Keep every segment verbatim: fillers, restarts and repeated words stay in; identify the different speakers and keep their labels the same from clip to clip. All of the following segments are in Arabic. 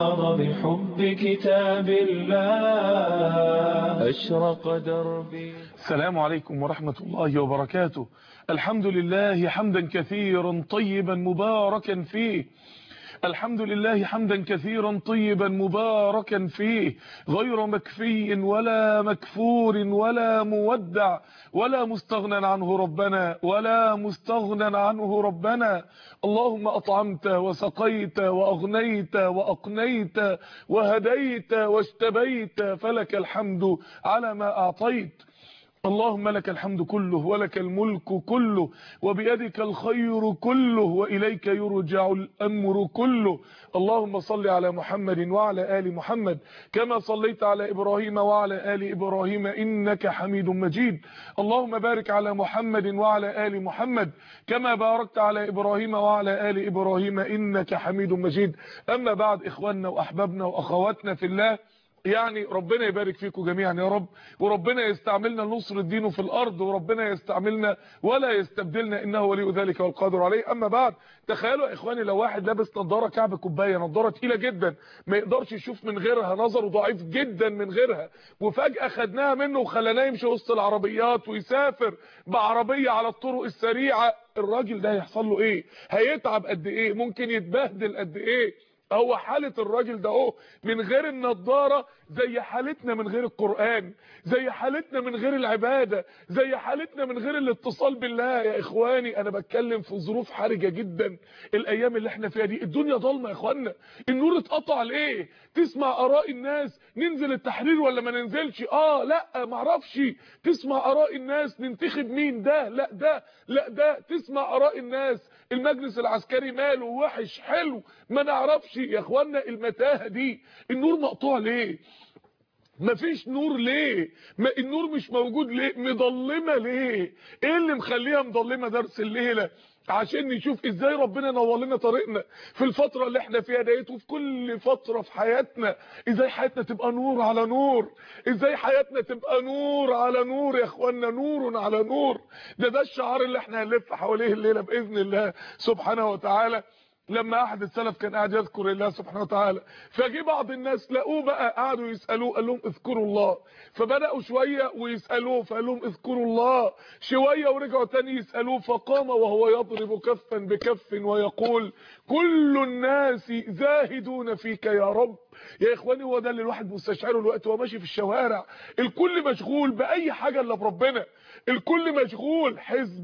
Speaker 1: بحب كتاب الله أشرق دربي.
Speaker 2: السلام عليكم ورحمة الله وبركاته. الحمد لله حمدا كثيرا طيبا مباركا فيه. الحمد لله حمدا كثيرا طيبا مباركا فيه، غير مكفي ولا مكفور ولا مودع ولا مستغنى عنه ربنا ولا مستغنى عنه ربنا. اللهم أطعمت وسقيت وأغنيت وأقنيت وهديت واجتبيت، فلك الحمد على ما أعطيت. اللهم لك الحمد كله ولك الملك كله وبيدك الخير كله وإليك يرجع الأمر كله. اللهم صل على محمد وعلى آل محمد كما صليت على إبراهيم وعلى آل إبراهيم إنك حميد مجيد. اللهم بارك على محمد وعلى آل محمد كما باركت على إبراهيم وعلى آل إبراهيم إنك حميد مجيد. أما بعد، إخواننا وأحبابنا وأخواتنا في الله، يعني ربنا يبارك فيكم جميعا يا رب، وربنا يستعملنا لنصر دينه في الارض، وربنا يستعملنا ولا يستبدلنا، انه ولي ذلك والقادر عليه. اما بعد، تخيلوا يا اخواني لو واحد لابس نظاره كعب كوبايه، نظاره تقيله جدا ما يقدرش يشوف من غيرها، نظره ضعيف جدا من غيرها، وفجاه خدناها منه وخليناه يمشي وسط العربيات ويسافر بعربيه على الطرق السريعه، الراجل ده هيحصل له ايه؟ هيتعب قد ايه؟ ممكن يتبهدل قد ايه؟ هو حالة الراجل ده اهو من غير النضارة زي حالتنا من غير القرآن، زي حالتنا من غير العبادة، زي حالتنا من غير الاتصال بالله. يا اخواني انا بتكلم في ظروف حرجة جدا الايام اللي احنا فيها دي. الدنيا ضلمة يا اخوانا، النور اتقطع ليه؟ تسمع اراء الناس، ننزل التحرير ولا ما ننزلش؟ اه لا معرفش. تسمع اراء الناس، ننتخب مين؟ ده لا ده لا ده. تسمع اراء الناس، المجلس العسكري ماله وحش حلو ما نعرفش. يا اخوانا المتاهه دي، النور مقطوع ليه؟ مفيش نور ليه؟ ما النور مش موجود ليه؟ مضلمه ليه؟ ايه اللي مخليها مضلمه درس الليله؟ عشان نشوف ازاي ربنا نور لنا طريقنا في الفتره اللي احنا فيها ديت، وفي كل فتره في حياتنا، ازاي حياتنا تبقى نور على نور، ازاي حياتنا تبقى نور على نور. يا اخوانا نور على نور، ده ده الشعار اللي احنا هنلف حواليه الليله باذن الله سبحانه وتعالى. لما احد السلف كان قاعد يذكر الله سبحانه وتعالى، فجي بعض الناس لقوه بقى قعدوا يسالوه، قال لهم اذكروا الله. فبداوا شويه ويسالوه فقال لهم اذكروا الله شويه، ورجعوا تاني يسالوه، فقام وهو يضرب كفا بكف ويقول كل الناس زاهدون فيك يا رب. يا اخواني هو ده اللي الواحد مستشعره الوقت وهو ماشي في الشوارع. الكل مشغول باي حاجه الا بربنا، الكل مشغول. حزب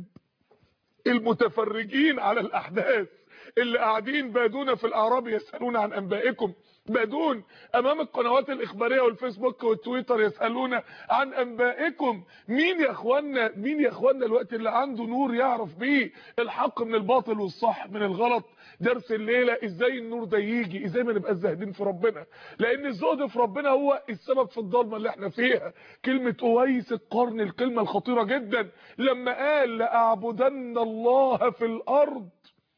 Speaker 2: المتفرجين على الاحداث اللي قاعدين بادون في الاعراب يسالون عن انبائكم، بادون امام القنوات الاخباريه والفيسبوك والتويتر يسالون عن انبائكم. مين يا اخوانا مين يا اخوانا الوقت اللي عنده نور يعرف بيه الحق من الباطل والصح من الغلط؟ درس الليله ازاي النور ده يجي، ازاي ما نبقاش زاهدين في ربنا، لان الزهد في ربنا هو السبب في الضلمه اللي احنا فيها. كلمه اويس القرن، الكلمه الخطيره جدا لما قال لاعبدن الله في الارض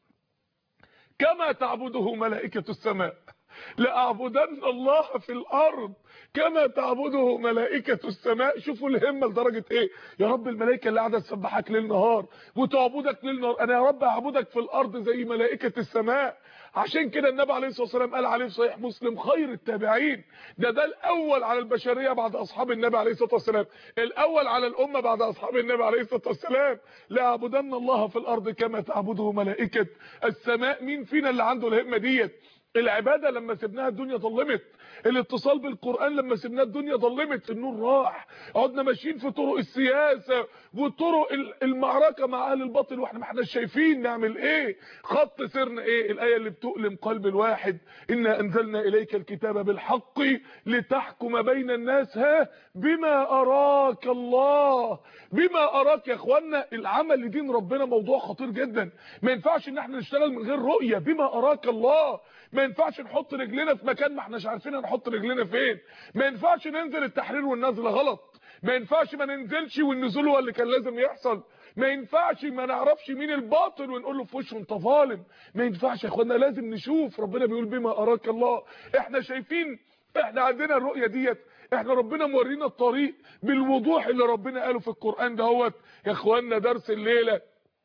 Speaker 2: كما تعبده ملائكة السماء. لأعبدن الله في الأرض كما تعبده ملائكة السماء. شوفوا الهمة لدرجة ايه؟ يا رب الملائكة اللي قاعدة تسبحك ليل نهار وتعبدك ليل نهار، انا يا رب اعبدك في الأرض زي ملائكة السماء. عشان كده النبي عليه الصلاة والسلام قال عليه في صحيح مسلم خير التابعين، ده ده الأول على البشرية بعد أصحاب النبي عليه الصلاة والسلام، الأول على الأمة بعد أصحاب النبي عليه الصلاة والسلام. لأعبدن الله في الأرض كما تعبده ملائكة السماء. مين فينا اللي عنده الهمة ديت؟ العبادة لما سبناها الدنيا ظلمت، الاتصال بالقرآن لما سبناه الدنيا ظلمت، النور راح. قعدنا ماشيين في طرق السياسة وطرق المعركة مع اهل الباطل واحنا ما احناش شايفين نعمل ايه، خط سيرنا ايه. الآية اللي بتؤلم قلب الواحد، إنا أنزلنا إليك الكتاب بالحق لتحكم بين الناس ها بما أراك الله. بما أراك يا اخوانا، العمل لدين ربنا موضوع خطير جدا، ما ينفعش ان احنا نشتغل من غير رؤية. بما أراك الله، ما ينفعش نحط رجلنا في مكان ما احناش عارفين هنحط رجلنا فين، ما ينفعش ننزل التحرير والنزله غلط، ما ينفعش ما ننزلش والنزول هو اللي كان لازم يحصل، ما ينفعش ما نعرفش مين الباطل ونقول له في وشه انت ظالم، ما ينفعش يا اخوانا. لازم نشوف. ربنا بيقول بما اراك الله، احنا شايفين، احنا عندنا الرؤيه ديت، احنا ربنا مورينا الطريق بالوضوح اللي ربنا قاله في القرآن دهوت. يا اخوانا درس الليله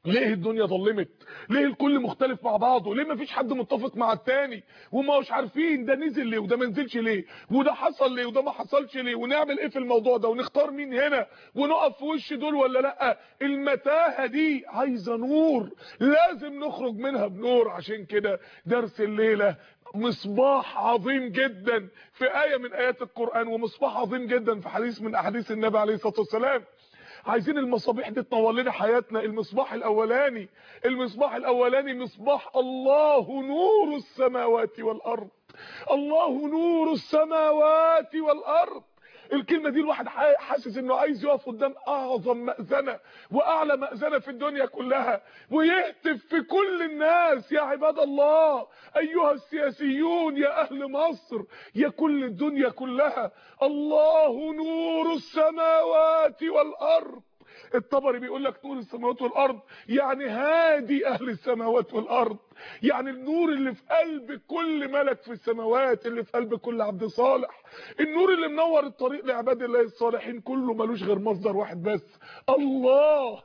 Speaker 2: ليه الدنيا ظلمت؟ ليه الكل مختلف مع بعضه؟ ليه مفيش حد متفق مع التاني؟ وما مش عارفين ده نزل ليه وده ما نزلش ليه وده حصل ليه وده ما حصلش ليه، ونعمل ايه في الموضوع ده، ونختار مين هنا، ونقف في وش دول ولا لا؟ المتاهه دي عايزه نور، لازم نخرج منها بنور. عشان كده درس الليله مصباح عظيم جدا في آية من آيات القرآن، ومصباح عظيم جدا في حديث من أحاديث النبي عليه الصلاة والسلام. عايزين المصابيح دي تنور لنا حياتنا. المصباح الاولاني المصباح الاولاني مصباح الله نور السماوات والارض. الله نور السماوات والارض. الكلمه دي الواحد حاسس انه عايز يقف قدام اعظم مأذنه واعلى مأذنه في الدنيا كلها ويهتف في كل الناس: يا عباد الله، ايها السياسيون، يا اهل مصر، يا كل الدنيا كلها، الله نور السماوات والارض. الطبري بيقول لك نور السماوات والارض يعني هادي اهل السماوات والارض، يعني النور اللي في قلب كل ملك في السماوات، اللي في قلب كل عبد صالح، النور اللي منور الطريق لعباد الله الصالحين، كله ملوش غير مصدر واحد بس: الله.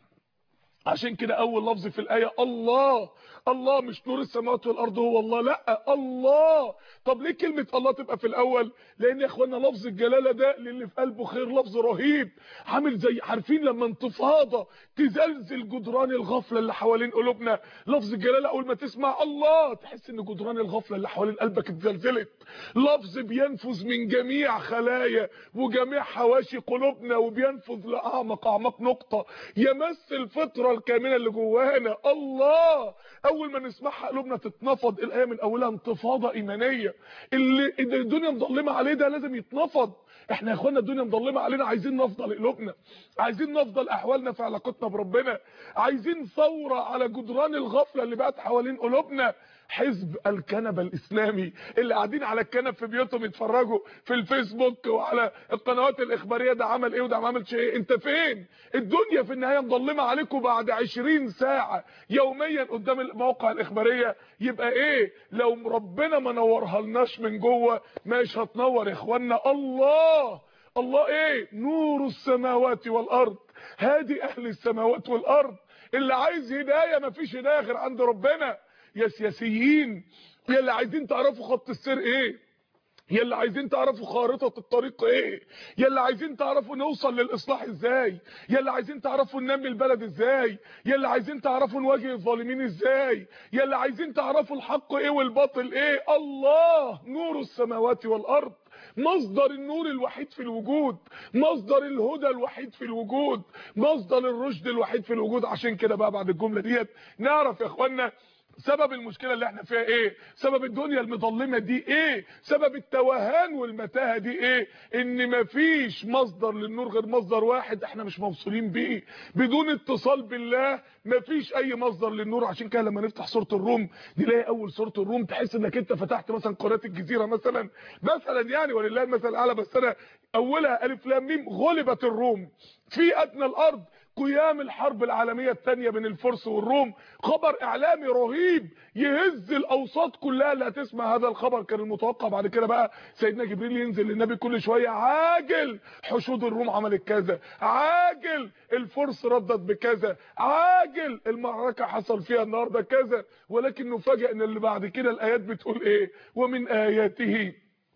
Speaker 2: عشان كده اول لفظ في الايه الله. الله، مش نور السماوات والارض هو الله، لا الله. طب ليه كلمه الله تبقى في الاول؟ لان يا اخوانا لفظ الجلاله ده للي في قلبه خير لفظ رهيب، عامل زي عارفين لما انتفاضه تزلزل جدران الغفله اللي حوالين قلوبنا. لفظ الجلاله اول ما تسمع الله تحس ان جدران الغفله اللي حوالين قلبك اتزلزلت. لفظ بينفذ من جميع خلايا وجميع حواشي قلوبنا، وبينفذ لاعمق اعماق نقطه يمس الفطره الكامله اللي جوانا. الله اول ما نسمعها قلوبنا تتنفض. الايه من اولها انتفاضه ايمانيه. اللي الدنيا مظلمه عليه ده لازم يتنفض. احنا يا اخوانا الدنيا مظلمه علينا، عايزين نفضل قلوبنا، عايزين نفضل احوالنا في علاقتنا بربنا، عايزين ثوره على جدران الغفله اللي بقت حوالين قلوبنا. حزب الكنبه الاسلامي اللي قاعدين على الكنب في بيوتهم يتفرجوا في الفيسبوك وعلى القنوات الاخباريه ده عمل ايه وده ما عملش ايه، انت فين؟ الدنيا في النهايه مظلمه عليكم بعد عشرين ساعه يوميا قدام المواقع الاخباريه. يبقى ايه لو ربنا ما نورها لناش من جوه؟ مش هتنور يا اخوانا. الله الله ايه؟ نور السماوات والارض، هادي اهل السماوات والارض. اللي عايز هدايه مفيش هدايه غير عند ربنا. يا سياسيين، يا اللي عايزين تعرفوا خط السير ايه، يا اللي عايزين تعرفوا خارطة الطريق ايه، يا اللي عايزين تعرفوا نوصل للاصلاح ازاي، يا اللي عايزين تعرفوا ننمي البلد ازاي، يا اللي عايزين تعرفوا نواجه الظالمين ازاي، يا اللي عايزين تعرفوا الحق ايه والباطل ايه: الله نور السماوات والارض. مصدر النور الوحيد في الوجود، مصدر الهدى الوحيد في الوجود، مصدر الرشد الوحيد في الوجود. عشان كده بقى بعد الجملة ديت نعرف يا اخوانا سبب المشكلة اللي احنا فيها ايه، سبب الدنيا المظلمة دي ايه، سبب التوهان والمتاهة دي ايه. ان مفيش مصدر للنور غير مصدر واحد احنا مش موصولين بيه. بدون اتصال بالله مفيش اي مصدر للنور. عشان كده لما نفتح سورة الروم نلاقي اول سورة الروم تحس انك انت فتحت مثلا قناة الجزيرة مثلا مثلا يعني ولله المثل الاعلى، بس انا اولها الف لام ميم: غلبت الروم في ادنى الارض، قيام الحرب العالمية الثانية بين الفرس والروم. خبر اعلامي رهيب يهز الاوساط كلها اللي هتسمع هذا الخبر. كان المتوقع بعد كده بقى سيدنا جبريل ينزل للنبي كل شوية: عاجل حشود الروم عملت كذا، عاجل الفرس ردت بكذا، عاجل المعركة حصل فيها النهارده كذا. ولكن نفاجئ ان اللي بعد كده الايات بتقول ايه: ومن اياته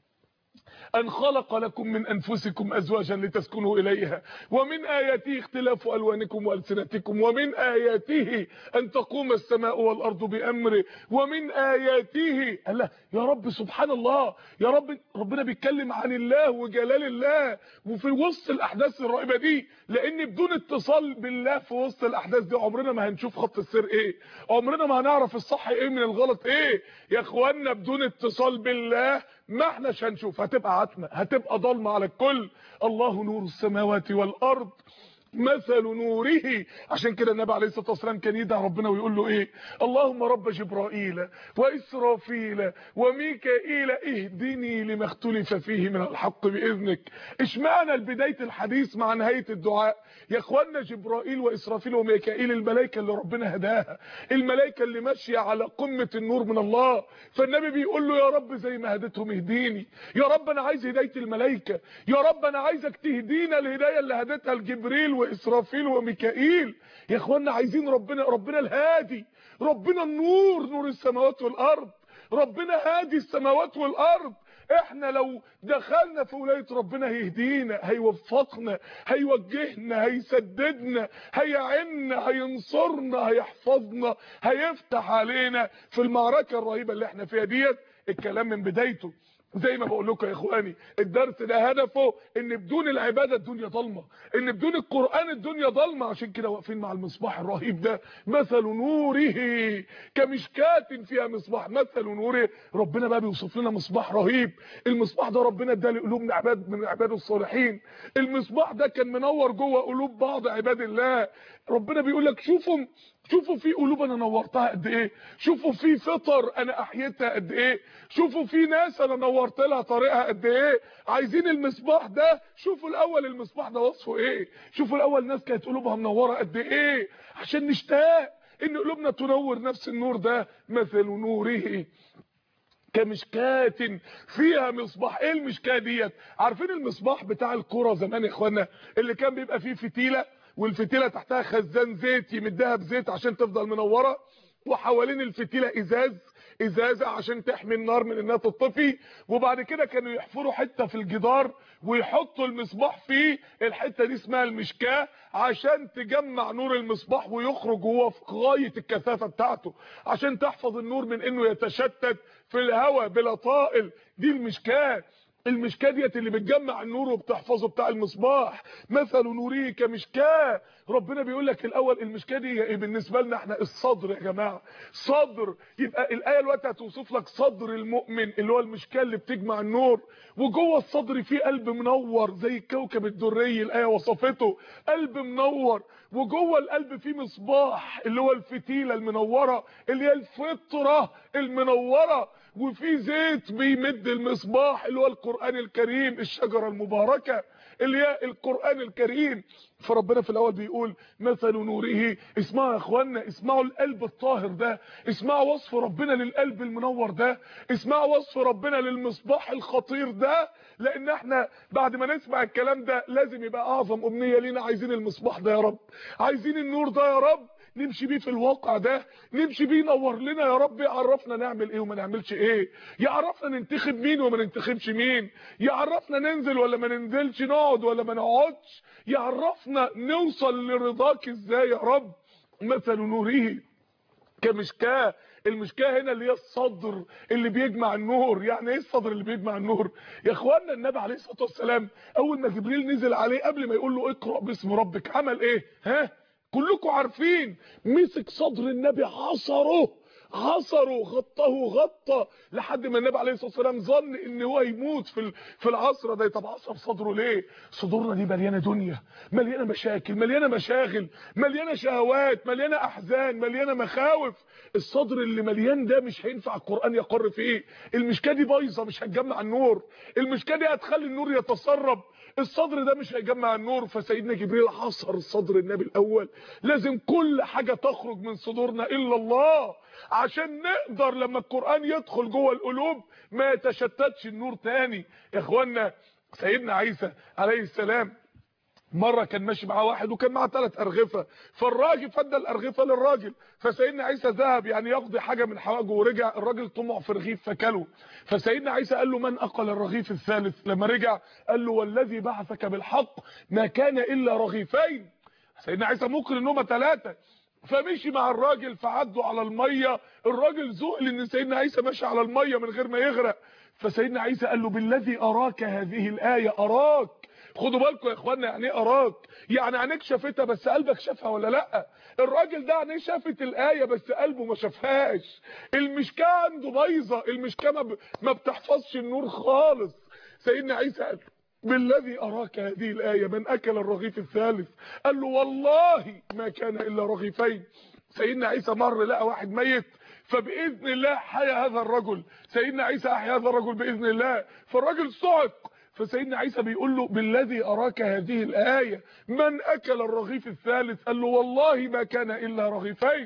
Speaker 2: أن خلق لكم من أنفسكم أزواجا لتسكنوا إليها، ومن آياته اختلاف ألوانكم وألسنتكم، ومن آياته أن تقوم السماء والأرض بأمره، ومن آياته. الله يا رب، سبحان الله يا رب، ربنا بيتكلم عن الله وجلال الله وفي وسط الأحداث الرهيبة دي. لأن بدون اتصال بالله في وسط الأحداث دي عمرنا ما هنشوف خط السير إيه، عمرنا ما هنعرف الصح إيه من الغلط إيه. يا إخوانا بدون اتصال بالله ما احناش هنشوف، هتبقى عتمة، هتبقى ضلمة على الكل. الله نور السماوات والارض مثل نوره. عشان كده النبي عليه الصلاه والسلام كان يدعي ربنا ويقول له ايه: اللهم رب جبرائيل واسرافيل وميكائيل اهدني لما اختلف فيه من الحق باذنك. اشمعنى بدايه الحديث مع نهايه الدعاء؟ يا اخوانا جبرائيل واسرافيل وميكائيل الملائكه اللي ربنا هداها، الملائكه اللي ماشيه على قمه النور من الله. فالنبي بيقول له: يا رب زي ما هديتهم اهديني، يا رب انا عايز هدايه الملائكه، يا رب انا عايزك تهدينا الهدايه اللي هدتها لجبريل واسرافيل وميكائيل. يا اخوانا عايزين ربنا، ربنا الهادي، ربنا النور، نور السماوات والارض، ربنا هادي السماوات والارض. احنا لو دخلنا في ولاية ربنا هيهدينا، هيوفقنا، هيوجهنا، هيسددنا، هيعنا، هينصرنا، هيحفظنا، هيفتح علينا في المعركة الرهيبة اللي احنا فيها ديت. الكلام من بدايته زي ما بقول لكم يا اخواني، الدرس ده هدفه ان بدون العباده الدنيا ضلمه، ان بدون القران الدنيا ضلمه. عشان كده واقفين مع المصباح الرهيب ده، مثل نوره كمشكاة فيها مصباح. مثل نوره، ربنا بقى بيوصف لنا مصباح رهيب. المصباح ده ربنا اداه لقلوب من عباد من عباده الصالحين. المصباح ده كان منور جوه قلوب بعض عباد الله. ربنا بيقول لك شوفوا شوفوا في قلوب انا نورتها قد ايه، شوفوا في فطر انا احييتها قد ايه، شوفوا في ناس انا نورت لها طريقها قد ايه. عايزين المصباح ده، شوفوا الاول المصباح ده وصفه ايه، شوفوا الاول ناس كانت قلوبها منوره قد ايه، عشان نشتاق ان قلوبنا تنور نفس النور ده. مثل نوره كمشكاة فيها مصباح. ايه المشكاة ديت؟ عارفين المصباح بتاع الكرة زمان يا اخوانا، اللي كان بيبقى فيه فتيلة، والفتيلة تحتها خزان زيت يمدها بزيت عشان تفضل منورة، وحوالين الفتيلة ازاز، ازازة عشان تحمي النار من انها تطفي. وبعد كده كانوا يحفروا حتة في الجدار ويحطوا المصباح فيه، الحتة دي اسمها المشكاة، عشان تجمع نور المصباح ويخرج هو في غاية الكثافة بتاعته، عشان تحفظ النور من انه يتشتت في الهواء بلا طائل. دي المشكاة. المشكاة ديت اللي بتجمع النور وبتحفظه بتاع المصباح. مثل نوره كمشكاة. ربنا بيقول لك الاول المشكاة دي ايه بالنسبة لنا احنا؟ الصدر يا جماعة، صدر. يبقى الايه الوقت هتوصف لك صدر المؤمن اللي هو المشكاة اللي بتجمع النور، وجوه الصدر فيه قلب منور زي الكوكب الدري، الايه وصفته قلب منور. وجوه القلب فيه مصباح اللي هو الفتيلة المنورة اللي هي الفطرة المنورة، وفي زيت بيمد المصباح اللي هو القرآن الكريم، الشجرة المباركة اللي هي القرآن الكريم. فربنا في الاول بيقول مثل نوره. اسمعوا يا اخوانا، اسمعوا القلب الطاهر ده، اسمعوا وصف ربنا للقلب المنور ده، اسمعوا وصف ربنا للمصباح الخطير ده. لان احنا بعد ما نسمع الكلام ده لازم يبقى اعظم امنية لينا، عايزين المصباح ده يا رب، عايزين النور ده يا رب، نمشي بيه في الواقع ده، نمشي بيه ينور لنا يا رب، يعرفنا نعمل ايه وما نعملش ايه، يعرفنا ننتخب مين وما ننتخبش مين، يعرفنا ننزل ولا ما ننزلش، نقعد ولا ما نقعدش، يعرفنا نوصل لرضاك ازاي يا رب. مثل نوره كمشكاة. المشكاة هنا اللي هي الصدر اللي بيجمع النور. يعني ايه الصدر اللي بيجمع النور يا اخوانا؟ النبي عليه الصلاة والسلام اول ما جبريل نزل عليه قبل ما يقول له اقرأ باسم ربك عمل ايه؟ ها كلكم عارفين، مسك صدر النبي عصره عصره غطاه غطى لحد ما النبي عليه الصلاه والسلام ظن ان هو يموت في في العصر ده. طب عصر صدره ليه؟ صدورنا دي مليانه دنيا، مليانه مشاكل، مليانه مشاغل، مليانه شهوات، مليانه احزان، مليانه مخاوف. الصدر اللي مليان ده مش هينفع القران يقر فيه. المشكاه دي بايظه، مش هتجمع النور. المشكاه دي هتخلي النور يتسرب. الصدر ده مش هيجمع النور. فسيدنا جبريل حصر صدر النبي الاول. لازم كل حاجه تخرج من صدورنا الا الله، عشان نقدر لما القرآن يدخل جوه القلوب ما يتشتتش النور تاني. يا اخوانا سيدنا عيسى عليه السلام مرة كان ماشي معاه واحد وكان معاه ثلاث أرغفة، فالراجل فدى الأرغفة للراجل، فسيدنا عيسى ذهب يعني يقضي حاجة من حواجه ورجع، الراجل طمع في رغيف فكله. فسيدنا عيسى قال له من أقل الرغيف الثالث؟ لما رجع قال له والذي بعثك بالحق ما كان إلا رغيفين. سيدنا عيسى ممكن ان هم ثلاثة. فمشي مع الراجل فعدوا على الميه، الراجل ذهل ان سيدنا عيسى ماشي على الميه من غير ما يغرق. فسيدنا عيسى قال له بالذي اراك هذه الايه. اراك، خدوا بالكم يا اخوانا يعني ايه اراك؟ يعني عينيك شافتها بس قلبك شافها ولا لا؟ الراجل ده عينيه شافت الايه بس قلبه ما شافهاش. المشكاه عنده بايظه، المشكاه ما, ب... ما بتحفظش النور خالص. سيدنا عيسى قال بالذي اراك هذه الايه من اكل الرغيف الثالث؟ قال له والله ما كان الا رغيفين. سيدنا عيسى مر لقى واحد ميت، فباذن الله حيا هذا الرجل. سيدنا عيسى احيا هذا الرجل باذن الله، فالراجل صعق. فسيدنا عيسى بيقول له بالذي اراك هذه الايه من اكل الرغيف الثالث؟ قال له والله ما كان الا رغيفين.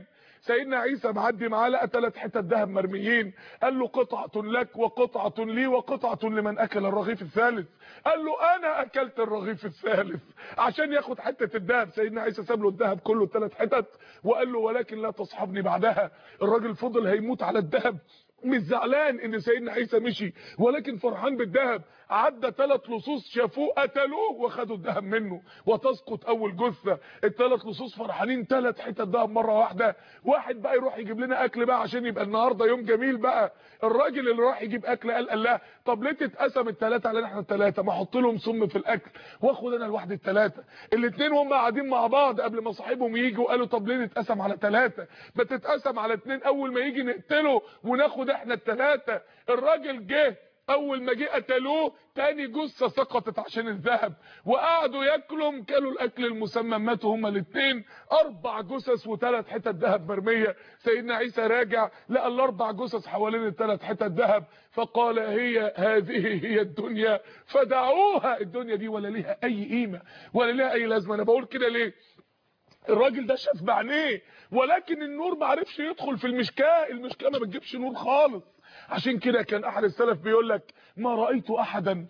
Speaker 2: سيدنا عيسى معدي معاه لقى ثلاث حتت ذهب مرميين، قال له قطعه لك وقطعه لي وقطعه لمن اكل الرغيف الثالث. قال له انا اكلت الرغيف الثالث عشان ياخد حته الذهب. سيدنا عيسى ساب له الذهب كله ثلاث حتت وقال له ولكن لا تصحبني بعدها. الراجل فضل هيموت على الذهب، مش زعلان ان سيدنا عيسى مشي ولكن فرحان بالذهب. عدى ثلاث لصوص شافوه قتلوه وخدوا الذهب منه وتسقط اول جثه. الثلاث لصوص فرحانين ثلاث حتت ذهب مره واحده. واحد بقى يروح يجيب لنا اكل بقى عشان يبقى النهارده يوم جميل بقى. الراجل اللي راح يجيب اكل قال الله طب ليه تتقسم الثلاثه علينا احنا الثلاثه؟ ما احط لهم سم في الاكل واخد انا لوحدي الثلاثه. الاثنين وهم قاعدين مع بعض قبل ما صاحبهم يجي وقالوا طب ليه نتقسم على ثلاثه؟ ما تتقسم على اثنين، اول ما يجي نقتله وناخد احنا الثلاثه. الراجل جه اول ما جه قتلوه تاني جثه سقطت عشان الذهب وقعدوا ياكلوا. كلوا الاكل المسمى ماتوا هما الاثنين. اربع جثث وثلاث حتت ذهب مرميه. سيدنا عيسى راجع لقى الاربع جثث حوالين الثلاث حتت ذهب فقال هي هذه هي الدنيا فدعوها. الدنيا دي ولا ليها اي قيمه ولا ليها اي لازمه. انا بقول كده ليه؟ الراجل ده شاف بعينيه ولكن النور ما عرفش يدخل في المشكاه. المشكاه ما بتجيبش نور خالص. عشان كده كان احد السلف بيقول لك ما رايت احدا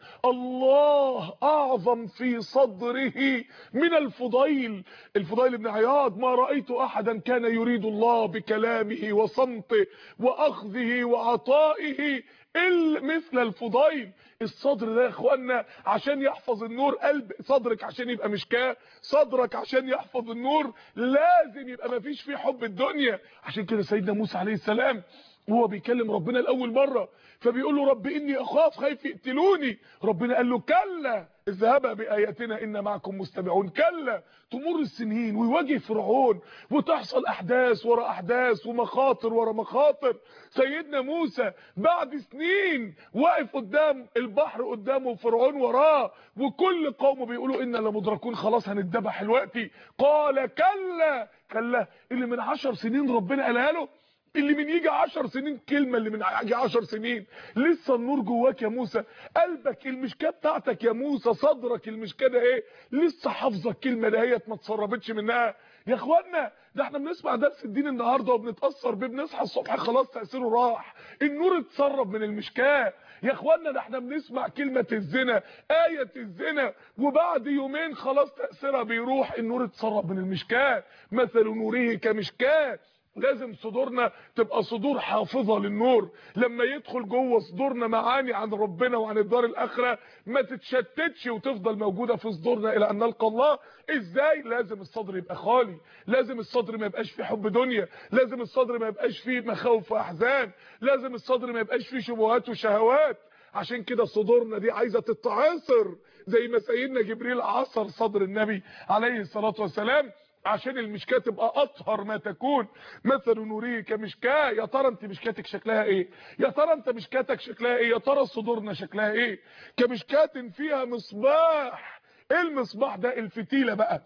Speaker 2: الله اعظم في صدره من الفضيل. الفضيل بن عياض ما رايت احدا كان يريد الله بكلامه وصمته واخذه وعطائه الا مثل الفضيل. الصدر ده يا اخوانا عشان يحفظ النور، قلب صدرك عشان يبقى مشكاه، صدرك عشان يحفظ النور لازم يبقى مفيش فيه حب الدنيا. عشان كده سيدنا موسى عليه السلام وهو بيكلم ربنا لاول مره فبيقول له رب اني اخاف خايف يقتلوني. ربنا قال له كلا اذهبا باياتنا ان معكم مستمعون. كلا. تمر السنين ويواجه فرعون وتحصل احداث ورا احداث ومخاطر ورا مخاطر. سيدنا موسى بعد سنين واقف قدام البحر قدامه فرعون وراه وكل قومه بيقولوا انا لمدركون خلاص هنتذبح دلوقتي. قال كلا. كلا اللي من عشر سنين ربنا قالها له، اللي من يجي عشر سنين كلمة اللي من يجي عشر سنين. لسه النور جواك يا موسى، قلبك المشكاه بتاعتك يا موسى، صدرك المشكاه ده ايه لسه حافظه الكلمه دهيت ما اتسربتش منها. يا اخوانا ده احنا بنسمع درس الدين النهارده وبنتاثر بيه، بنصحى الصبح خلاص تاثيره راح، النور اتسرب من المشكاه. يا اخوانا ده احنا بنسمع كلمه الزنا، ايه الزنا، وبعد يومين خلاص تاثيرها بيروح، النور اتسرب من المشكاه. مثل نوره كمشكاه. لازم صدورنا تبقى صدور حافظة للنور، لما يدخل جوه صدورنا معاني عن ربنا وعن الدار الاخره ما تتشتتش وتفضل موجودة في صدورنا الى ان نلقى الله. ازاي؟ لازم الصدر يبقى خالي، لازم الصدر ما يبقاش فيه حب دنيا، لازم الصدر ما يبقاش فيه مخاوف واحزان، لازم الصدر ما يبقاش فيه شبهات وشهوات. عشان كده صدورنا دي عايزة تتعصر زي ما سيدنا جبريل عصر صدر النبي عليه الصلاة والسلام عشان المشكاه تبقى اطهر ما تكون. مثل نوره كمشكاه. يا ترى انت مشكاتك شكلها ايه؟ يا ترى انت مشكاتك شكلها ايه؟ يا ترى صدورنا شكلها ايه؟ كمشكاه فيها مصباح. ايه المصباح ده؟ الفتيله بقى،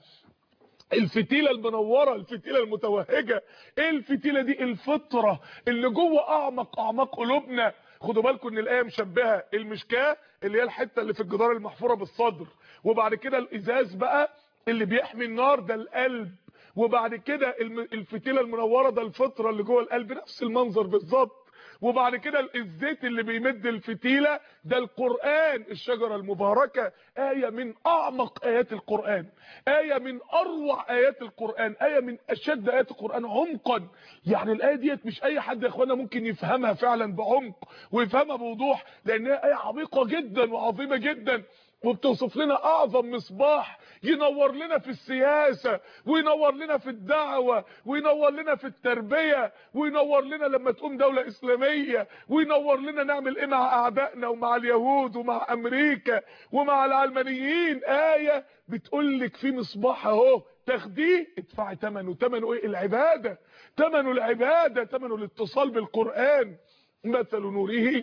Speaker 2: الفتيله المنوره، الفتيله المتوهجه. ايه الفتيله دي؟ الفطره اللي جوه اعمق اعماق قلوبنا. خدوا بالكم ان الايه مشبهه المشكاه اللي هي الحته اللي في الجدار المحفوره بالصدر، وبعد كده الازاز بقى اللي بيحمي النار ده القلب، وبعد كده الفتيله المنوره ده الفطره اللي جوه القلب، نفس المنظر بالظبط. وبعد كده الزيت اللي بيمد الفتيله ده القرآن، الشجره المباركه، ايه من اعمق ايات القرآن، ايه من اروع ايات القرآن، ايه من اشد ايات القرآن عمقا. يعني الايه ديت مش اي حد يا اخوانا ممكن يفهمها فعلا بعمق ويفهمها بوضوح، لانها ايه عميقه جدا وعظيمه جدا، وبتوصف لنا اعظم مصباح ينور لنا في السياسة، وينور لنا في الدعوة، وينور لنا في التربية، وينور لنا لما تقوم دولة اسلامية، وينور لنا نعمل ايه مع اعدائنا ومع اليهود ومع امريكا ومع العلمانيين. آية بتقول لك في مصباح اهو تاخديه ادفعي ثمنه. ثمنه ايه؟ العبادة، ثمنه العبادة، ثمنه الاتصال بالقرآن. مثل نوره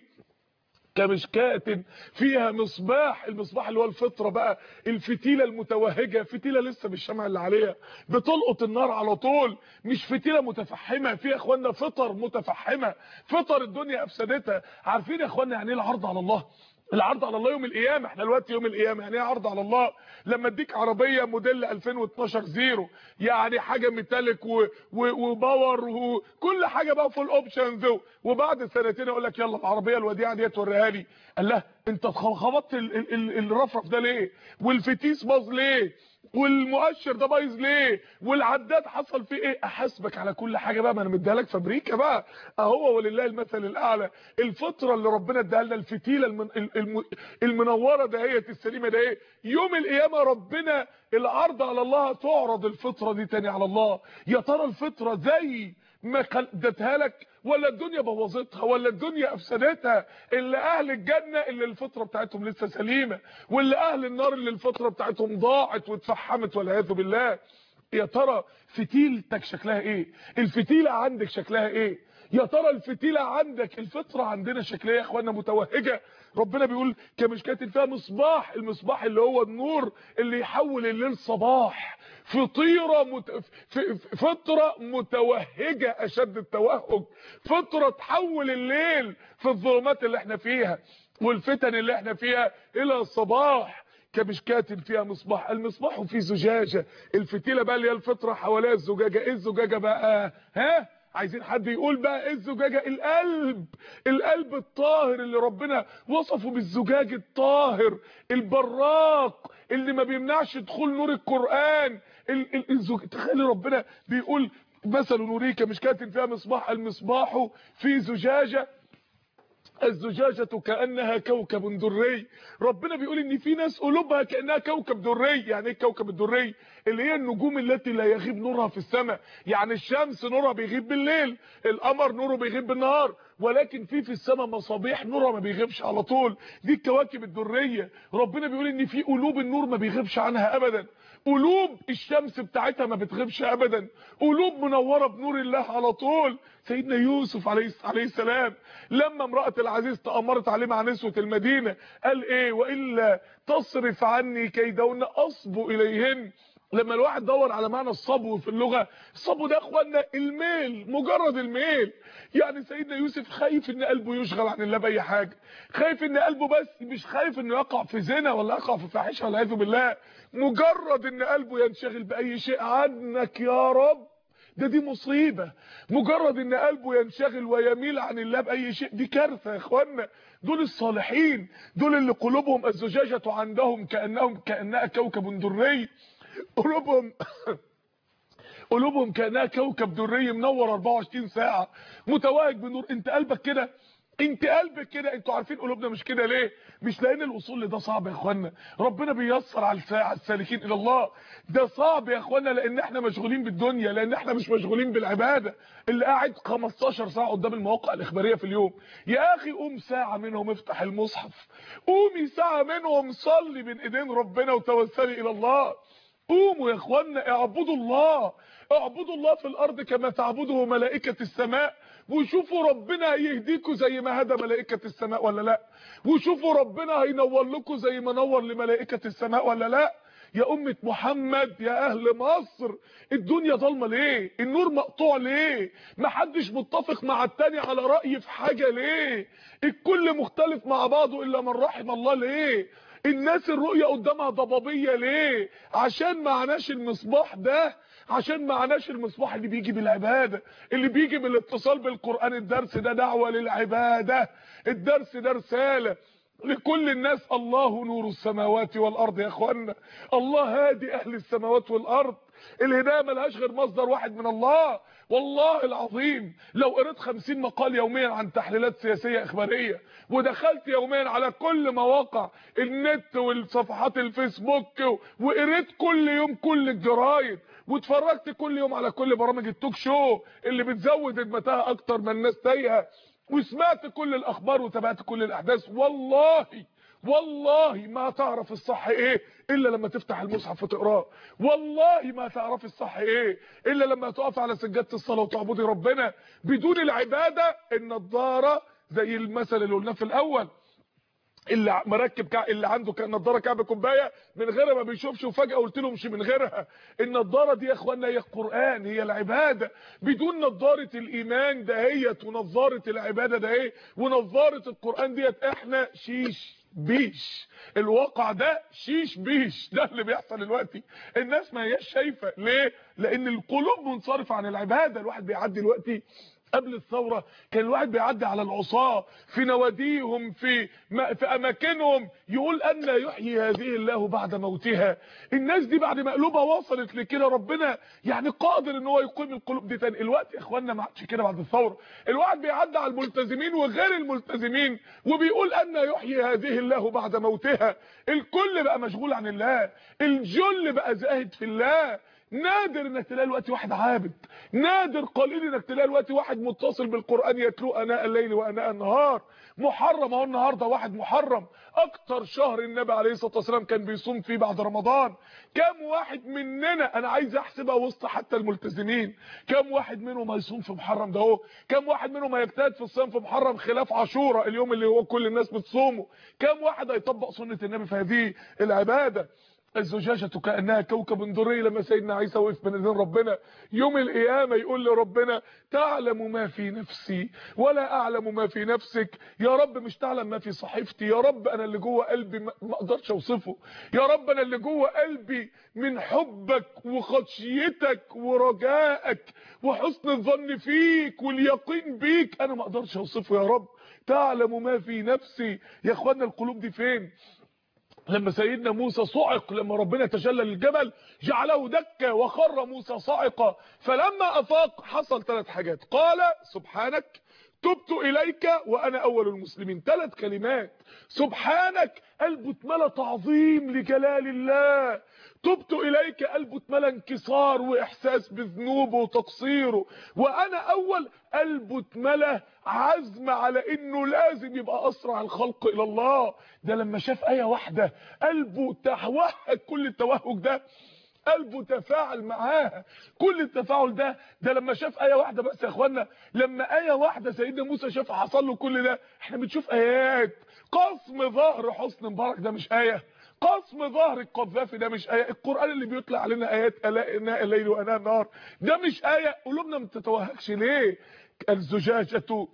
Speaker 2: كمشكاة فيها مصباح. المصباح اللي هو الفطره بقى، الفتيله المتوهجه، فتيله لسه بالشمع اللي عليها بتلقط النار على طول، مش فتيله متفحمه. في يا اخوانا فطر متفحمه، فطر الدنيا افسدتها. عارفين يا اخوانا يعني ايه العرض على الله؟ العرض على الله يوم القيامه. احنا دلوقتي يوم القيامه، يعني ايه عرض على الله؟ لما اديك عربيه موديل ألفين واتناشر زيرو، يعني حاجه ميتاليك و... و... وباور وكل حاجه بقى فول اوبشنز، وبعد سنتين اقول لك يلا العربيه الوديعه دي وريها لي. قال له انت خبطت ال... ال... ال... الرفرف ده ليه؟ والفتيس باظ ليه؟ والمؤشر ده بايظ ليه؟ والعداد حصل فيه ايه؟ احاسبك على كل حاجه بقى، ما انا مديها لك فابريكا بقى اهو، ولله المثل الاعلى. الفطره اللي ربنا اداها لنا، الفتيله المن... الم... المنوره دهيت السليمه ده ايه؟ يوم القيامه ربنا العرض على الله، تعرض الفطره دي تاني على الله. يا ترى الفطره زي ما ادتها لك ولا الدنيا بوظتها ولا الدنيا افسدتها؟ اللي اهل الجنه اللي الفطره بتاعتهم لسه سليمه، واللي اهل النار اللي الفطره بتاعتهم ضاعت واتفحمت والعياذ بالله. يا ترى فتيلتك شكلها ايه؟ الفتيله عندك شكلها ايه؟ يا ترى الفتيله عندك، الفطره عندنا شكلها يا اخوانا متوهجه. ربنا بيقول كمشكاة فيها مصباح، المصباح اللي هو النور اللي يحول الليل صباح. فطيره مت... فطره متوهجه اشد التوهج، فطره تحول الليل في الظلمات اللي احنا فيها والفتن اللي احنا فيها الى الصباح. كمشكاة فيها مصباح، المصباح فيه زجاجه، الفتيله بقى اللي هي الفطره حواليها الزجاجه. ايه الزجاجه بقى؟ ها عايزين حد يقول بقى ايه الزجاجه؟ القلب، القلب الطاهر اللي ربنا وصفه بالزجاج الطاهر البراق اللي ما بيمنعش دخول نور القرآن. تخيل ربنا بيقول مثل نوريك مشكاة فيها مصباح، المصباح في زجاجه، الزجاجة كأنها كوكب دري. ربنا بيقول ان في ناس قلوبها كأنها كوكب دري. يعني ايه الكوكب الدري؟ اللي هي النجوم التي لا يغيب نورها في السماء. يعني الشمس نورها بيغيب بالليل، القمر نوره بيغيب بالنهار، ولكن في في السماء مصابيح نورها ما بيغيبش على طول، دي الكواكب الدرية. ربنا بيقول ان في قلوب النور ما بيغيبش عنها ابدا، قلوب الشمس بتاعتها ما بتغيبش ابدا، قلوب منوره بنور الله على طول. سيدنا يوسف عليه عليه السلام لما امراه العزيز تامرت عليه مع نسوه المدينه قال ايه؟ والا تصرف عني كيدهن اصب اليهن. لما الواحد دور على معنى الصبو في اللغه، الصبو ده يا اخوانا الميل، مجرد الميل. يعني سيدنا يوسف خايف ان قلبه يشغل عن الله باي حاجه، خايف ان قلبه، بس مش خايف انه يقع في زنا ولا يقع في فاحشه والعياذ بالله، مجرد ان قلبه ينشغل باي شيء عنك يا رب، ده دي مصيبه. مجرد ان قلبه ينشغل ويميل عن الله باي شيء، دي كارثه يا اخوانا. دول الصالحين، دول اللي قلوبهم الزجاجه عندهم كانهم كانها كوكب دري، قلوبهم قلوبهم كانها كوكب دري منور أربعة وعشرين ساعه متوهج بنور. انت قلبك كده؟ انت قلبك كده؟ انتوا عارفين قلوبنا مش كده ليه؟ مش لان الوصول لده صعب يا اخوانا، ربنا بييسر على السالكين الى الله. ده صعب يا اخوانا لان احنا مشغولين بالدنيا، لان احنا مش مشغولين بالعباده. اللي قاعد خمستاشر ساعه قدام المواقع الاخباريه في اليوم، يا اخي قوم ساعه منهم افتح المصحف، قومي ساعه منهم صلي بين ايدين ربنا وتوسلي الى الله. قوموا يا اخوانا اعبدوا الله، اعبدوا الله في الارض كما تعبده ملائكه السماء، وشوفوا ربنا هيهديكوا زي ما هدى ملائكه السماء ولا لا، وشوفوا ربنا هينور لكم زي ما نور لملائكه السماء ولا لا. يا امه محمد، يا اهل مصر، الدنيا ضلمه ليه؟ النور مقطوع ليه؟ محدش متفق مع التاني على راي في حاجه ليه؟ الكل مختلف مع بعضه الا من رحم الله ليه؟ الناس الرؤيه قدامها ضبابيه ليه؟ عشان معناش المصباح ده، عشان معناش المصباح اللي بيجي بالعباده، اللي بيجي بالاتصال بالقران. الدرس ده دعوه للعباده، الدرس ده رساله لكل الناس. الله نور السماوات والارض يا اخوانا، الله هادي اهل السماوات والارض. الهدايه ملهاش غير مصدر واحد من الله. والله العظيم لو قريت خمسين مقال يوميا عن تحليلات سياسيه اخباريه، ودخلت يوميا على كل مواقع النت والصفحات الفيسبوك، وقريت كل يوم كل الجرايد، واتفرجت كل يوم على كل برامج التوك شو اللي بتزود المتاهه اكتر ما الناس تايهه، وسمعت كل الاخبار وتابعت كل الاحداث، والله والله ما تعرف الصح ايه الا لما تفتح المصحف وتقراه. والله ما تعرف الصح ايه الا لما تقف على سجاده الصلاه وتعبدي ربنا. بدون العباده النضاره زي المثل اللي قلناه في الاول، اللي مركب كع... اللي عنده كان نضاره كعب كوبايه من غيرها ما بيشوفش، وفجاه قلت له امشي من غيرها. النضاره دي يا اخوانا هي القران، هي العباده. بدون نضاره الايمان دهيت ونضاره العباده ده ايه ونضاره القران ديت احنا شيش بيش. الواقع ده شيش بيش، ده اللي بيحصل دلوقتي. الناس ما هياش شايفه. ليه؟ لان القلوب منصرفه عن العباده. الواحد بيعدي دلوقتي، قبل الثوره كان الواحد بيعدي على العصاه في نواديهم في في اماكنهم يقول ان يحيي هذه الله بعد موتها. الناس دي بعد ما قلوبها وصلت لكده ربنا يعني قادر ان هو يقيم القلوب دي تاني. الوقت يا اخوانا ما عادش كده بعد الثوره. الواحد بيعدي على الملتزمين وغير الملتزمين وبيقول ان يحيي هذه الله بعد موتها. الكل بقى مشغول عن الله، الجل بقى زاهد في الله. نادر انك تلاقي الوقت واحد عابد، نادر قليل انك تلاقي الوقت واحد متصل بالقرآن يتلو اناء الليل واناء النهار. محرم اهو النهارده واحد محرم، اكتر شهر النبي عليه الصلاه والسلام كان بيصوم فيه بعد رمضان. كم واحد مننا، انا عايز احسبها وسط حتى الملتزمين، كم واحد منهم هيصوم في محرم ده اهو؟ كم واحد منهم هيجتهد في الصيام في محرم خلاف عاشوراء اليوم اللي هو كل الناس بتصومه؟ كم واحد هيطبق سنه النبي في هذه العباده؟ الزجاجة كأنها كوكب دري. لما سيدنا عيسى وقف بين ايدين ربنا يوم القيامة يقول لربنا تعلم ما في نفسي ولا أعلم ما في نفسك. يا رب مش تعلم ما في صحيفتي، يا رب أنا اللي جوه قلبي ما أقدرش أوصفه، يا رب أنا اللي جوه قلبي من حبك وخشيتك ورجائك وحسن الظن فيك واليقين بيك أنا ما أقدرش أوصفه. يا رب تعلم ما في نفسي. يا إخوانا القلوب دي فين؟ لما سيدنا موسى صعق، لما ربنا تجلى للجبل جعله دكا وخر موسى صاعقا، فلما افاق حصل ثلاث حاجات. قال سبحانك تبت اليك وانا اول المسلمين. ثلاث كلمات. سبحانك قلبه اتملى تعظيم لجلال الله، تبت اليك قلبه اتملى انكسار واحساس بذنوبه وتقصيره، وانا اول قلبه اتملى عزم على انه لازم يبقى اسرع الخلق الى الله. ده لما شاف ايه واحده قلبه توهج، كل التوهج ده قلبه تفاعل معاها، كل التفاعل ده ده لما شاف ايه واحده بس. يا اخوانا لما ايه واحده سيدنا موسى شافها حصل له كل ده. احنا بنشوف ايات قصم ظهر حسن مبارك، ده مش ايه. قصم ظهر القذافي ده مش ايه. القران اللي بيطلع علينا ايات الاء الليل واناء النهار ده مش ايه. قلوبنا ما بتتوهجش ليه؟ الزجاجه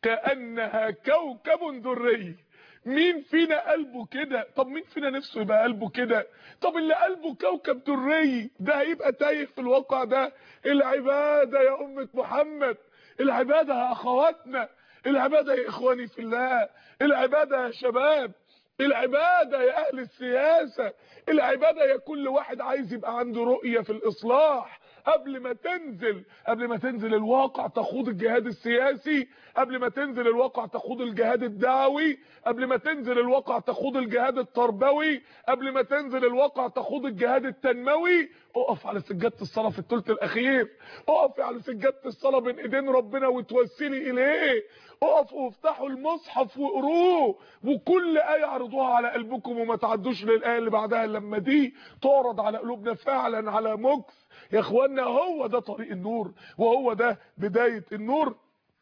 Speaker 2: كانها كوكب دري. مين فينا قلبه كده؟ طب مين فينا نفسه يبقى قلبه كده؟ طب اللي قلبه كوكب دري ده هيبقى تايه في الواقع ده. العباده يا امه محمد، العباده يا اخواتنا، العباده يا اخواني في الله، العباده يا شباب، العباده يا اهل السياسه، العباده يا كل واحد عايز يبقى عنده رؤيه في الاصلاح. قبل ما تنزل قبل ما تنزل الواقع تخوض الجهاد السياسي، قبل ما تنزل الواقع تخوض الجهاد الدعوي، قبل ما تنزل الواقع تخوض الجهاد التربوي، قبل ما تنزل الواقع تخوض الجهاد التنموي. اقف على سجادة الصلاة في الثلث الاخير، اقف على سجادة الصلاة بين ايدين ربنا وتوسلي اليه، اقفوا وافتحوا المصحف وقروه، وكل آية عرضوها على قلبكم وما تعدوش للآية اللي بعدها لما دي تعرض على قلوبنا فعلا على مكث. يا اخوانا هو ده طريق النور، وهو ده بداية النور.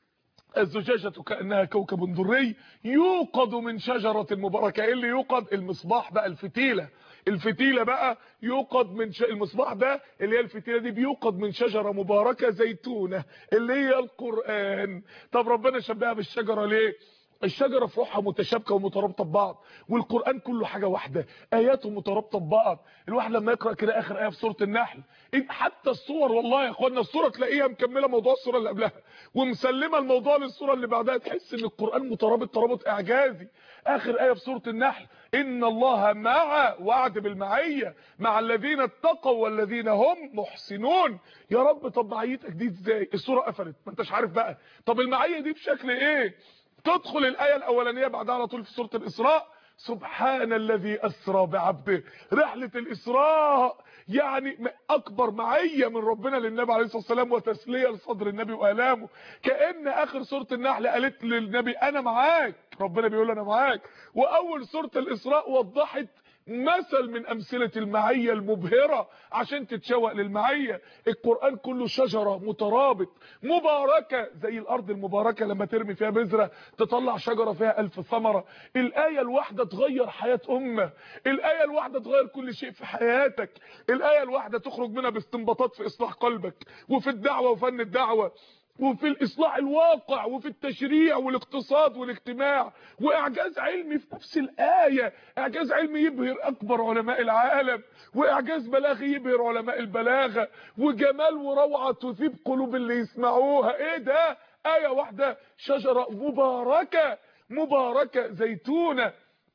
Speaker 2: الزجاجة كأنها كوكب دري يوقد من شجرة مباركة. ايه اللي يوقد؟ المصباح بقى، الفتيلة الفتيلة بقى يوقد من ش... المصباح ده اللي هي الفتيلة دي بيوقد من شجرة مباركة زيتونة اللي هي القرآن. طب ربنا شبهها بالشجرة ليه؟ الشجرة في روحها متشابكة ومترابطة ببعض، والقرآن كله حاجة واحدة، آياته مترابطة ببعض. الواحد لما يقرأ كده آخر آية في سورة النحل، حتى الصور والله يا اخوانا الصورة تلاقيها مكملة موضوع الصورة اللي قبلها ومسلمة الموضوع للصورة اللي بعدها، تحس ان القرآن مترابط ترابط إعجازي. آخر آية في سورة النحل إن الله مع، وعد بالمعية، مع الذين اتقوا والذين هم محسنون. يا رب طب معيتك دي ازاي؟ الصورة قفلت ما انتش عارف بقى طب المعية دي بشكل ايه؟ تدخل الآية الأولانية بعدها على طول في سورة الإسراء، سبحان الذي أسرى بعبده. رحلة الإسراء يعني أكبر معية من ربنا للنبي عليه الصلاة والسلام وتسلية لصدر النبي وآلامه. كأن آخر سورة النحل قالت للنبي أنا معاك، ربنا بيقول أنا معاك. وأول سورة الإسراء وضحت مثل من امثله المعيه المبهره عشان تتشوق للمعيه. القران كله شجره مترابط مباركه زي الارض المباركه لما ترمي فيها بذره تطلع شجره فيها الف ثمره. الايه الواحده تغير حياه امه، الايه الواحده تغير كل شيء في حياتك، الايه الواحده تخرج منها باستنباطات في اصلاح قلبك وفي الدعوه وفن الدعوه. وفي الإصلاح الواقع وفي التشريع والاقتصاد والاجتماع، وإعجاز علمي في نفس الآية، إعجاز علمي يبهر أكبر علماء العالم، وإعجاز بلاغي يبهر علماء البلاغة، وجمال وروعة تثيب قلوب اللي يسمعوها. إيه ده؟ آية واحدة، شجرة مباركة مباركة زيتونة.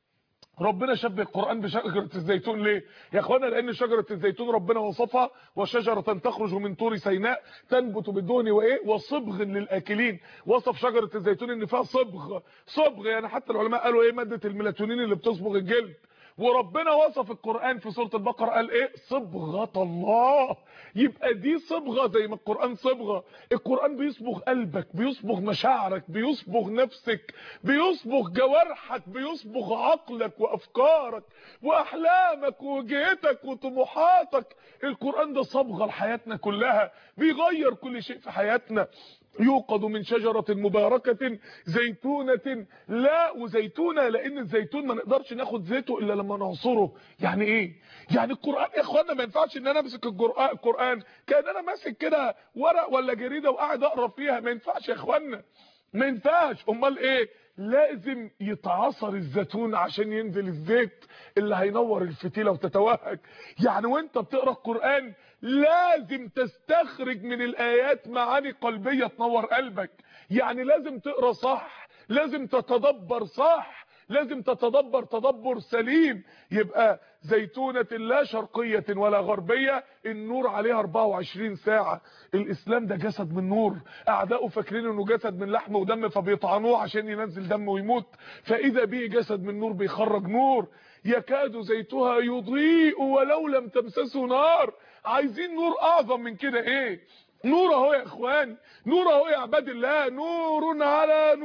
Speaker 2: ربنا شبه القرآن بشجرة الزيتون ليه يا اخوانا؟ لان شجرة الزيتون ربنا وصفها وشجرة تخرج من طور سيناء تنبت بالدهن وايه وصبغ للاكلين. وصف شجرة الزيتون ان فيها صبغ، صبغ يعني حتى العلماء قالوا ايه؟ مادة الميلاتونين اللي بتصبغ الجلد. وربنا وصف القرآن في سورة البقرة قال ايه؟ صبغة الله. يبقى دي صبغة زي ما القرآن صبغة. القرآن بيصبغ قلبك، بيصبغ مشاعرك، بيصبغ نفسك، بيصبغ جوارحك، بيصبغ عقلك وافكارك واحلامك ووجهتك وطموحاتك. القرآن ده صبغة لحياتنا كلها، بيغير كل شيء في حياتنا. يوقد من شجرة مباركة زيتونة. لا وزيتونة لان الزيتون ما نقدرش ناخد زيته الا لما نعصره. يعني ايه؟ يعني القرآن يا اخوانا ما ينفعش ان انا امسك القرآن كان انا ماسك كده ورق ولا جريدة وقاعد اقرا فيها. ما ينفعش يا اخوانا، ما ينفعش. امال ايه؟ لازم يتعصر الزيتون عشان ينزل الزيت اللي هينور الفتيلة وتتوهج. يعني وانت بتقرا القرآن لازم تستخرج من الايات معاني قلبية تنور قلبك. يعني لازم تقرا صح، لازم تتدبر صح، لازم تتدبر تدبر سليم. يبقى زيتونة لا شرقية ولا غربية، النور عليها أربعة وعشرين ساعة. الاسلام ده جسد من نور، اعداؤه فاكرين انه جسد من لحم ودم فبيطعنوه عشان ينزل دم ويموت، فاذا به جسد من نور بيخرج نور. يكاد زيتها يضيء ولو لم تمسسه نار. عايزين نور اعظم من كده ايه؟ نور اهو يا اخوان، نور اهو يا عباد الله، نور على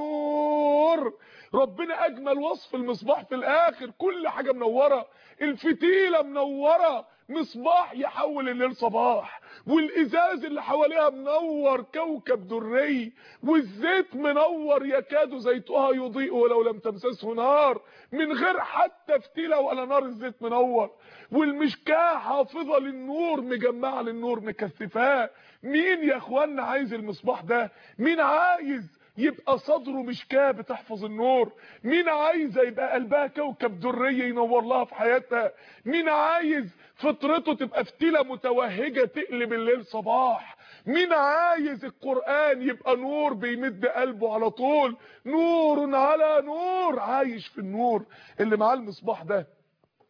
Speaker 2: نور. ربنا اجمل وصف المصباح في الاخر، كل حاجة منورة، الفتيلة منورة، مصباح يحول الليل صباح، والازاز اللي حواليها منور كوكب دري، والزيت منور يكاد زيتها يضيء ولو لم تمسسه نار، من غير حتى فتيلة ولا نار الزيت منور. والمشكاة حافظة للنور، مجمعة للنور، مكثفاه. مين يا اخوانا عايز المصباح ده؟ مين عايز يبقى صدره مشكاه بتحفظ النور؟ مين عايزه يبقى قلبها كوكب دري ينور لها في حياتها؟ مين عايز فطرته تبقى فتيله متوهجه تقلب الليل صباح؟ مين عايز القرآن يبقى نور بيمد قلبه على طول؟ نور على نور، عايش في النور. اللي معاه المصباح ده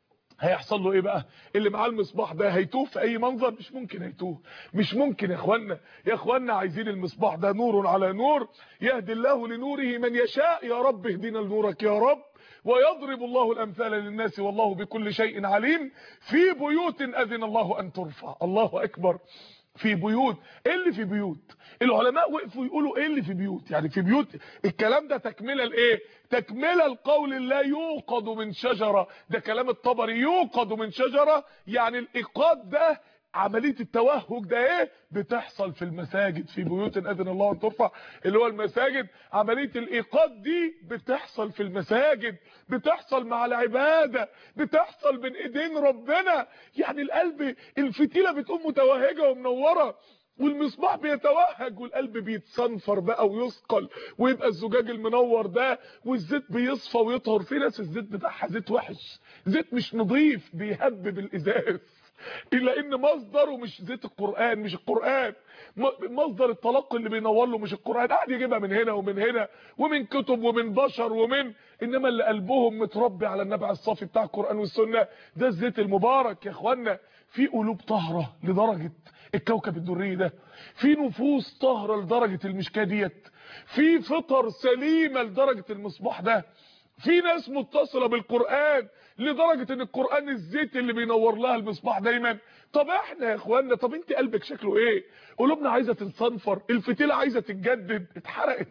Speaker 2: هيحصل له ايه بقى؟ اللي معاه المصباح ده هيتوه في اي منظر؟ مش ممكن هيتوه، مش ممكن يا اخوانا. يا اخوانا عايزين المصباح ده نور على نور. يهدي الله لنوره من يشاء. يا رب اهدنا لنورك يا رب. ويضرب الله الامثال للناس والله بكل شيء عليم. في بيوت اذن الله ان ترفع. الله اكبر. في بيوت. ايه اللي في بيوت؟ العلماء وقفوا يقولوا ايه اللي في بيوت. يعني في بيوت الكلام ده تكمله لايه؟ تكمله القول لا يوقد من شجره، ده كلام الطبري. يوقد من شجره يعني الايقاد ده، عمليه التوهج ده ايه؟ بتحصل في المساجد. في بيوت اذن الله ان ترفع اللي هو المساجد. عمليه الايقاد دي بتحصل في المساجد، بتحصل مع العباده، بتحصل بين ايدين ربنا. يعني القلب الفتيله بتقوم متوهجه ومنوره، والمصباح بيتوهج، والقلب بيتصنفر بقى ويثقل، ويبقى الزجاج المنور ده والزيت بيصفى ويطهر. في ناس الزيت بتاعها زيت وحش، زيت مش نظيف، بيهبب الازاز، الا ان مصدره مش زيت القرآن، مش القرآن مصدر التلقي اللي بينور له مش القرآن. قاعد يجيبها من هنا ومن هنا ومن كتب ومن بشر ومن، انما اللي قلبهم متربي على النبع الصافي بتاع القرآن والسنة ده الزيت المبارك. يا اخوانا في قلوب طاهرة لدرجة الكوكب الدري ده، في نفوس طاهرة لدرجة المشكاة ديت، في فطر سليمة لدرجة المصباح ده، في ناس متصلة بالقرآن لدرجة ان القرآن الزيت اللي بينور لها المصباح دايما. طب احنا يا اخوانا، طب انت قلبك شكله ايه؟ قلوبنا عايزة تتصنفر، الفتيلة عايزة تتجدد، اتحرقت،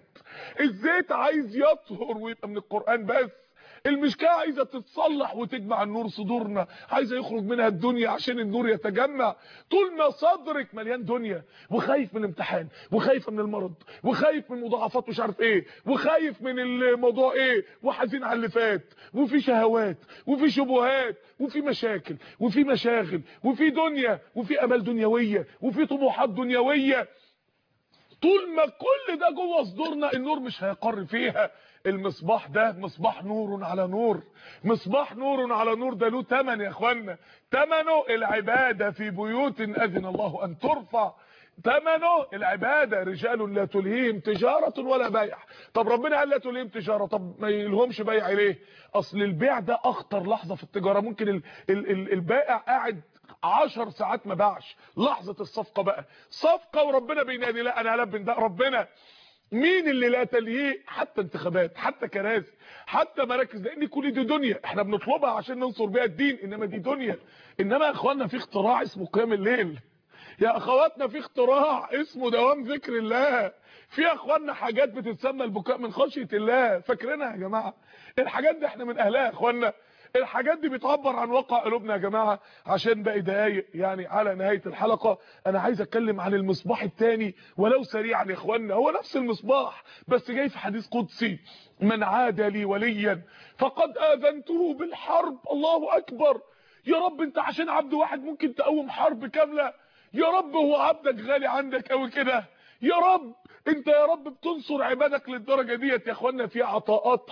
Speaker 2: الزيت عايز يطهر ويبقى من القرآن بس، المشكاه عايزه تتصلح وتجمع النور صدورنا، عايزه يخرج منها الدنيا عشان النور يتجمع. طول ما صدرك مليان دنيا وخايف من الامتحان وخايف من المرض وخايف من مضاعفات مش عارف ايه وخايف من الموضوع ايه وحزين على اللي فات وفي شهوات وفي شبهات وفي مشاكل وفي مشاغل وفي دنيا وفي امال دنيويه وفي طموحات دنيويه، طول ما كل ده جوه صدورنا النور مش هيقر فيها. المصباح ده مصباح نور على نور، مصباح نور على نور، ده له ثمن يا اخوانا، ثمنه العباده في بيوت اذن الله ان ترفع، ثمنه العباده. رجال لا تلهيهم تجاره ولا بيع. طب ربنا قال لا تلهيهم تجاره، طب ما يلهمش بيع ليه؟ اصل البيع ده اخطر لحظه في التجاره. ممكن ال ال ال البائع قاعد عشر ساعات ما باعش، لحظه الصفقه بقى صفقه وربنا بينادي لا انا هلبن ده ربنا. مين اللي لا تلهيه؟ حتى انتخابات، حتى كراسي، حتى مراكز، لان كل دي دنيا احنا بنطلبها عشان ننصر بيها الدين، انما دي دنيا. انما يا اخوانا في اختراع اسمه قيام الليل، يا اخواتنا في اختراع اسمه دوام ذكر الله، في يا اخوانا حاجات بتتسمى البكاء من خشيه الله، فاكرينها يا جماعه؟ الحاجات دي احنا من اهلها يا اخوانا، الحاجات دي بتعبر عن واقع قلوبنا يا جماعه. عشان باقي دقايق يعني على نهايه الحلقه انا عايز اتكلم عن المصباح الثاني ولو سريعا يا اخوانا. هو نفس المصباح بس جاي في حديث قدسي: من عاد لي وليا فقد اذنته بالحرب. الله اكبر. يا رب انت عشان عبد واحد ممكن تقوم حرب كامله؟ يا رب هو عبدك غالي عندك قوي كده؟ يا رب انت يا رب بتنصر عبادك للدرجه ديت يا اخوانا. في عطاءات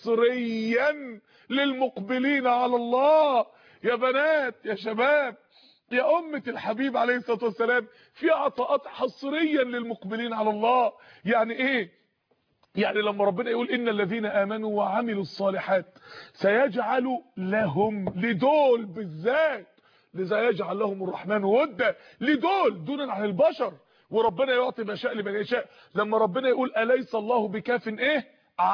Speaker 2: حصريا للمقبلين على الله يا بنات يا شباب يا أمة الحبيب عليه الصلاة والسلام، في عطاءات حصريا للمقبلين على الله. يعني ايه؟ يعني لما ربنا يقول ان الذين امنوا وعملوا الصالحات سيجعل لهم، لدول بالذات، لذا يجعل لهم الرحمن ودا، لدول دونا عن البشر، وربنا يعطي ما شاء لمن يشاء. لما ربنا يقول اليس الله بكاف ايه؟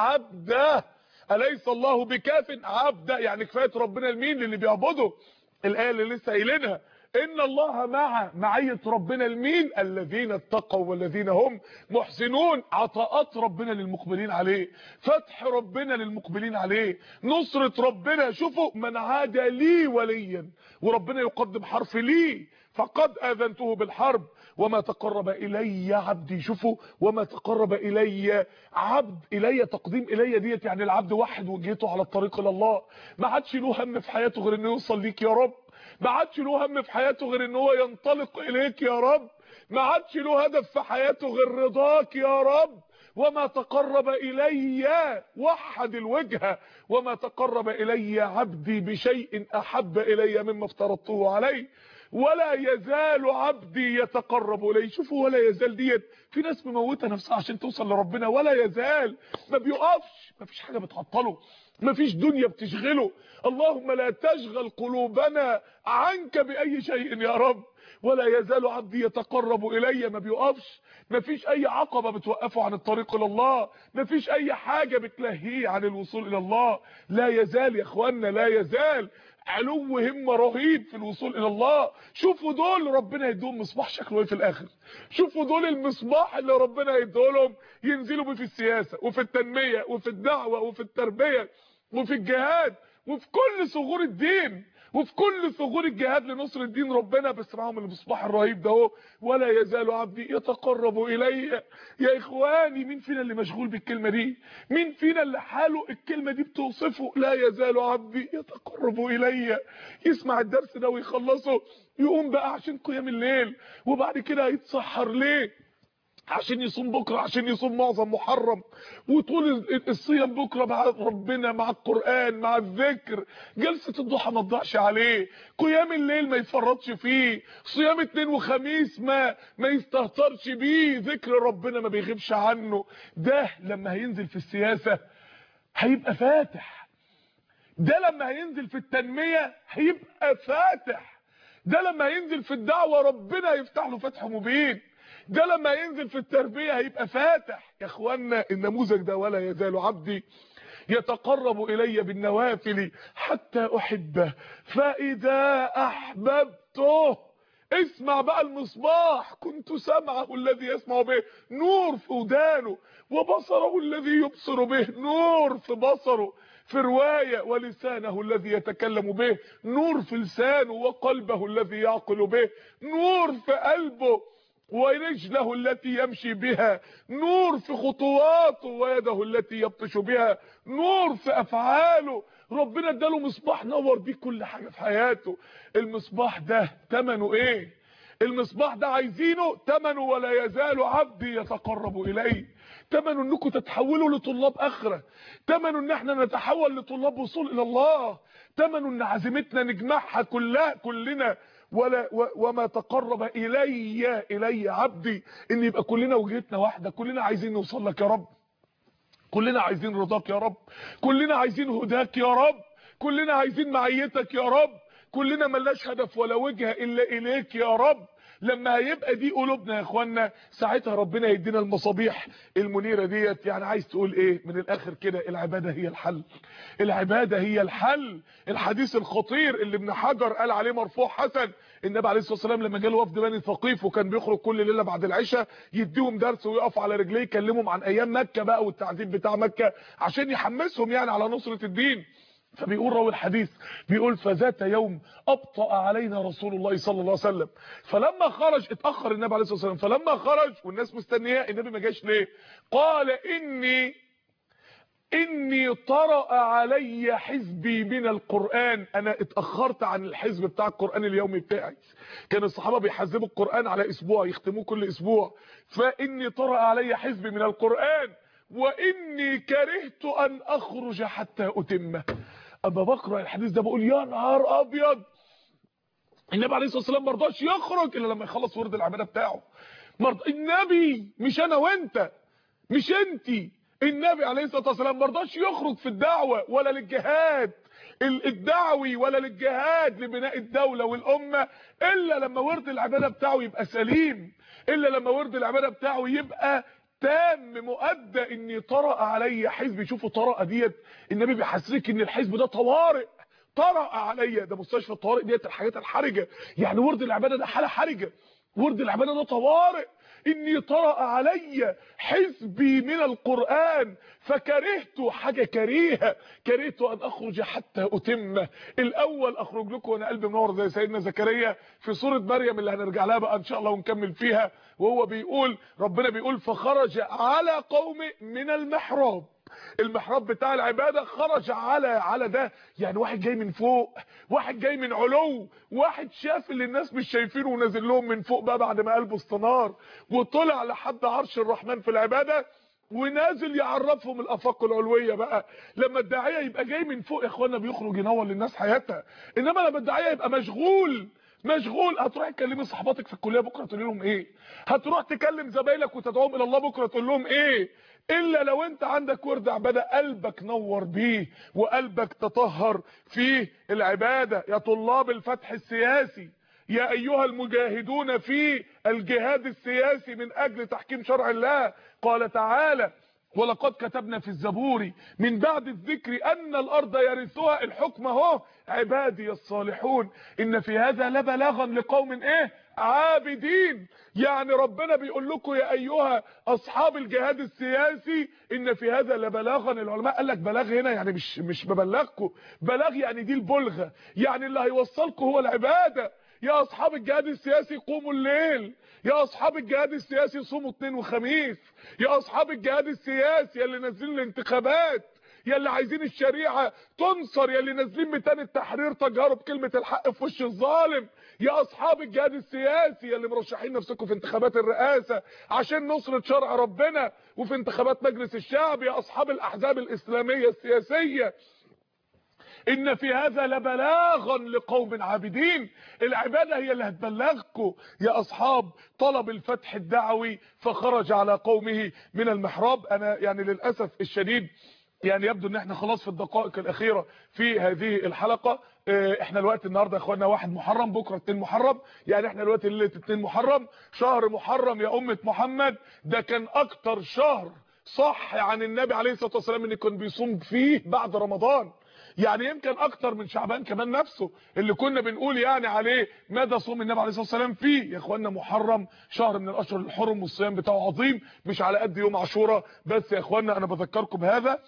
Speaker 2: عبده، اليس الله بكاف عبده، يعني كفايه ربنا لمين؟ للي بيعبده. الايه اللي لسه قايلينها ان الله مع معيه ربنا لمين؟ الذين اتقوا والذين هم محسنون. عطاءات ربنا للمقبلين عليه، فتح ربنا للمقبلين عليه، نصره ربنا. شوفوا من عاد لي وليا، وربنا يقدم حرف لي، فقد اذنته بالحرب وما تقرب الي عبدي. شوفوا وما تقرب الي عبد، الي تقديم الي ديت يعني العبد وحد وجهته على الطريق الى الله، ما عادش له هم في حياته غير انه يوصل ليك يا رب، ما عادش له هم في حياته غير ان هو ينطلق اليك يا رب، ما عادش له هدف في حياته غير رضاك يا رب. وما تقرب الي، وحد الوجهه، وما تقرب الي عبدي بشيء احب الي مما افترضته عليه ولا يزال عبدي يتقرب الي. شوفوا ولا يزال ديت، في ناس مموته نفسها عشان توصل لربنا، ولا يزال ما بيقفش، ما فيش حاجه بتعطله، ما فيش دنيا بتشغله. اللهم لا تشغل قلوبنا عنك باي شيء يا رب. ولا يزال عبدي يتقرب الي، ما بيقفش، ما فيش اي عقبه بتوقفه عن الطريق الى الله، ما فيش اي حاجه بتلهيه عن الوصول الى الله. لا يزال يا اخوانا، لا يزال علو همه رهيب في الوصول الى الله. شوفوا دول ربنا يديهم مصباح شكله ايه في الاخر، شوفوا دول المصباح اللي ربنا يديهم ينزلوا بيه في السياسه وفي التنميه وفي الدعوه وفي التربيه وفي الجهاد وفي كل ثغور الدين وفي كل ثغور الجهاد لنصر الدين ربنا، بس معاهم المصباح الرهيب ده اهو. ولا يزال عبدي يتقرب الي. يا اخواني مين فينا اللي مشغول بالكلمه دي؟ مين فينا اللي حاله الكلمه دي بتوصفه؟ لا يزال عبدي يتقرب الي. يسمع الدرس ده ويخلصه يقوم بقى عشان قيام الليل، وبعد كده هيتسحر ليه؟ عشان يصوم بكره، عشان يصوم معظم محرم، وطول الصيام بكره مع ربنا، مع القران، مع الذكر. جلسه الضحى ما تضيعش عليه، قيام الليل ما يفرطش فيه، صيام اثنين وخميس ما ما يستهترش بيه، ذكر ربنا ما بيغيبش عنه. ده لما هينزل في السياسه هيبقى فاتح، ده لما هينزل في التنميه هيبقى فاتح، ده لما هينزل في الدعوه ربنا يفتح له فتح مبين، ده لما ينزل في التربيه هيبقى فاتح. يا اخوانا النموذج ده ولا يزال عبدي يتقرب الي بالنوافل حتى احبه فاذا احببته. اسمع بقى المصباح: كنت سمعه الذي يسمع به، نور في ودانه، وبصره الذي يبصر به، نور في بصره في روايه، ولسانه الذي يتكلم به، نور في لسانه، وقلبه الذي يعقل به، نور في قلبه، ورجله التي يمشي بها، نور في خطواته، ويده التي يبطش بها، نور في افعاله. ربنا اداله مصباح نور بيه كل حاجه في حياته. المصباح ده ثمنه ايه؟ المصباح ده عايزينه تمنه ولا يزال عبدي يتقرب الي، تمنه انكم تتحولوا لطلاب اخره، تمنه ان احنا نتحول لطلاب وصول الى الله، تمنه ان عزيمتنا نجمعها كلها كلنا، ولا وما تقرب الي الي عبدي، ان يبقى كلنا وجهتنا واحده، كلنا عايزين نوصل لك يا رب، كلنا عايزين رضاك يا رب، كلنا عايزين هداك يا رب، كلنا عايزين معيتك يا رب، كلنا ملناش هدف ولا وجهه الا اليك يا رب. لما هيبقى دي قلوبنا يا اخوانا ساعتها ربنا يدينا المصابيح المنيره ديت. يعني عايز تقول ايه من الاخر كده؟ العباده هي الحل، العباده هي الحل. الحديث الخطير اللي ابن حجر قال عليه مرفوع حسن، النبي عليه الصلاه والسلام لما جاله وفد بني ثقيف وكان بيخرج كل ليله بعد العشاء يديهم درس ويقف على رجليه يكلمهم عن ايام مكه بقى والتعذيب بتاع مكه عشان يحمسهم يعني على نصره الدين. فبيقول راوي الحديث بيقول فذات يوم ابطأ علينا رسول الله صلى الله عليه وسلم، فلما خرج اتاخر النبي عليه الصلاه والسلام، فلما خرج والناس مستنياه النبي ما جاش ليه؟ قال اني اني طرأ علي حزبي من القرآن، انا اتأخرت عن الحزب بتاع القرآن اليومي بتاعي. كان الصحابة بيحزبوا القرآن على اسبوع يختموه كل اسبوع، فاني طرأ علي حزبي من القرآن واني كرهت ان اخرج حتى اتمه. اما بقرأ الحديث ده بقول يا نهار ابيض، النبي عليه الصلاة والسلام ما رضاش يخرج الا لما يخلص ورد العبادة بتاعه. مرض... النبي مش انا وانت، مش انتي، النبي عليه الصلاه والسلام ما رضاش يخرج في الدعوه ولا للجهاد الدعوي ولا للجهاد لبناء الدوله والامه الا لما ورد العباده بتاعه يبقى سليم، الا لما ورد العباده بتاعه يبقى تام مؤدى. اني طرأ علي حزبي، شوفوا طرأ ديت النبي بيحسسك ان الحزب ده طوارئ، طرأ علي ده مستشفى الطوارئ ديت الحاجات الحرجه، يعني ورد العباده ده حاله حرجه، ورد العباده ده طوارئ. اني طرأ علي حزبي من القرآن فكرهت حاجة كريهة، كرهت ان اخرج حتى اتمه. الاول اخرج لكم وانا قلبي منور زي سيدنا زكريا في سورة مريم اللي هنرجع لها بقى ان شاء الله ونكمل فيها، وهو بيقول ربنا بيقول فخرج على قومه من المحراب، المحراب بتاع العبادة خرج على على ده، يعني واحد جاي من فوق، واحد جاي من علو، واحد شاف اللي الناس مش شايفينه ونازل لهم من فوق بقى بعد ما قلبه استنار وطلع لحد عرش الرحمن في العبادة ونازل يعرفهم الافاق العلويه بقى. لما الداعيه يبقى جاي من فوق يا اخوانا بيخرج ينور للناس حياتها، انما لما الداعيه يبقى مشغول مشغول هتروح تكلمي صحباتك في الكليه بكره تقول لهم ايه؟ هتروح تكلم زمايلك وتدعوهم الى الله بكره تقول لهم ايه؟ الا لو انت عندك ورد عباده قلبك نور بيه وقلبك تطهر فيه العباده. يا طلاب الفتح السياسي، يا ايها المجاهدون في الجهاد السياسي من اجل تحكيم شرع الله، قال تعالى ولقد كتبنا في الزبور من بعد الذكر ان الارض يرثها، الحكم اهو عبادي الصالحون، ان في هذا لبلاغا لقوم ايه عابدين. يعني ربنا بيقول لكم يا ايها اصحاب الجهاد السياسي ان في هذا لبلاغا. العلماء قال لك بلاغ هنا يعني مش مش ببلغكم، بلاغ يعني دي البلغه، يعني اللي هيوصلكم هو العباده. يا اصحاب الجهاد السياسي قوموا الليل، يا اصحاب الجهاد السياسي صوموا اثنين وخميس، يا اصحاب الجهاد السياسي يا اللي نازلين الانتخابات، يا اللي عايزين الشريعه تنصر، يا اللي نازلين ميدان التحرير تجهروا بكلمه الحق في وش الظالم، يا اصحاب الجهاد السياسي يا اللي مرشحين نفسكم في انتخابات الرئاسه عشان نصره شرع ربنا وفي انتخابات مجلس الشعب، يا اصحاب الاحزاب الاسلاميه السياسيه ان في هذا لبلاغا لقوم عابدين. العباده هي اللي هتبلغكم يا اصحاب طلب الفتح الدعوي فخرج على قومه من المحراب. انا يعني للاسف الشديد يعني يبدو ان احنا خلاص في الدقائق الاخيره في هذه الحلقه. احنا الوقت النهارده يا اخوانا واحد محرم، بكره اتنين محرم، يعني احنا الوقت ليله اتنين محرم. شهر محرم يا امه محمد ده كان اكتر شهر صح عن النبي عليه الصلاه والسلام ان كان بيصوم فيه بعد رمضان، يعني يمكن اكتر من شعبان كمان نفسه اللي كنا بنقول يعني عليه مدى صوم النبي عليه الصلاه والسلام فيه. يا اخوانا محرم شهر من الاشهر الحرم والصيام بتاعه عظيم، مش على قد يوم عاشوراء بس. يا اخوانا انا بذكركم بهذا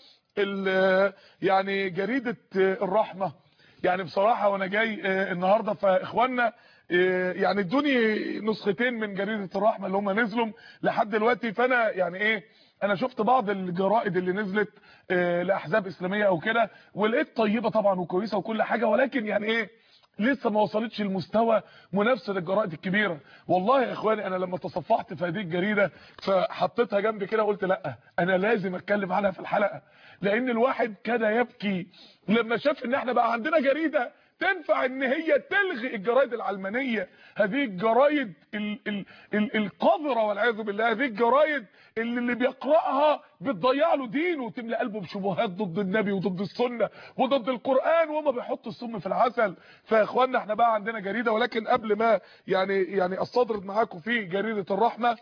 Speaker 2: يعني جريده الرحمه، يعني بصراحه وانا جاي النهارده فاخوانا يعني ادوني نسختين من جريده الرحمه اللي هم نزلوا لحد دلوقتي، فانا يعني ايه انا شفت بعض الجرائد اللي نزلت لاحزاب اسلاميه او كده ولقيت طيبه طبعا وكويسه وكل حاجه، ولكن يعني ايه لسه ما وصلتش لمستوى منافسه الجرائد الكبيره. والله يا اخواني انا لما تصفحت في هذه الجريده فحطيتها جنبي كده قلت لا انا لازم اتكلم عنها في الحلقه، لان الواحد كاد يبكي لما شاف ان احنا بقى عندنا جريده تنفع ان هي تلغي الجرايد العلمانيه، هذه الجرايد ال ال ال القذره والعياذ بالله، هذه الجرايد اللي اللي بيقراها بتضيع له دينه وتملى قلبه بشبهات ضد النبي وضد السنه وضد القران، وما بيحطوا السم في العسل. فيا اخوانا احنا بقى عندنا جريده، ولكن قبل ما يعني يعني استطرد معاكم في جريده الرحمه،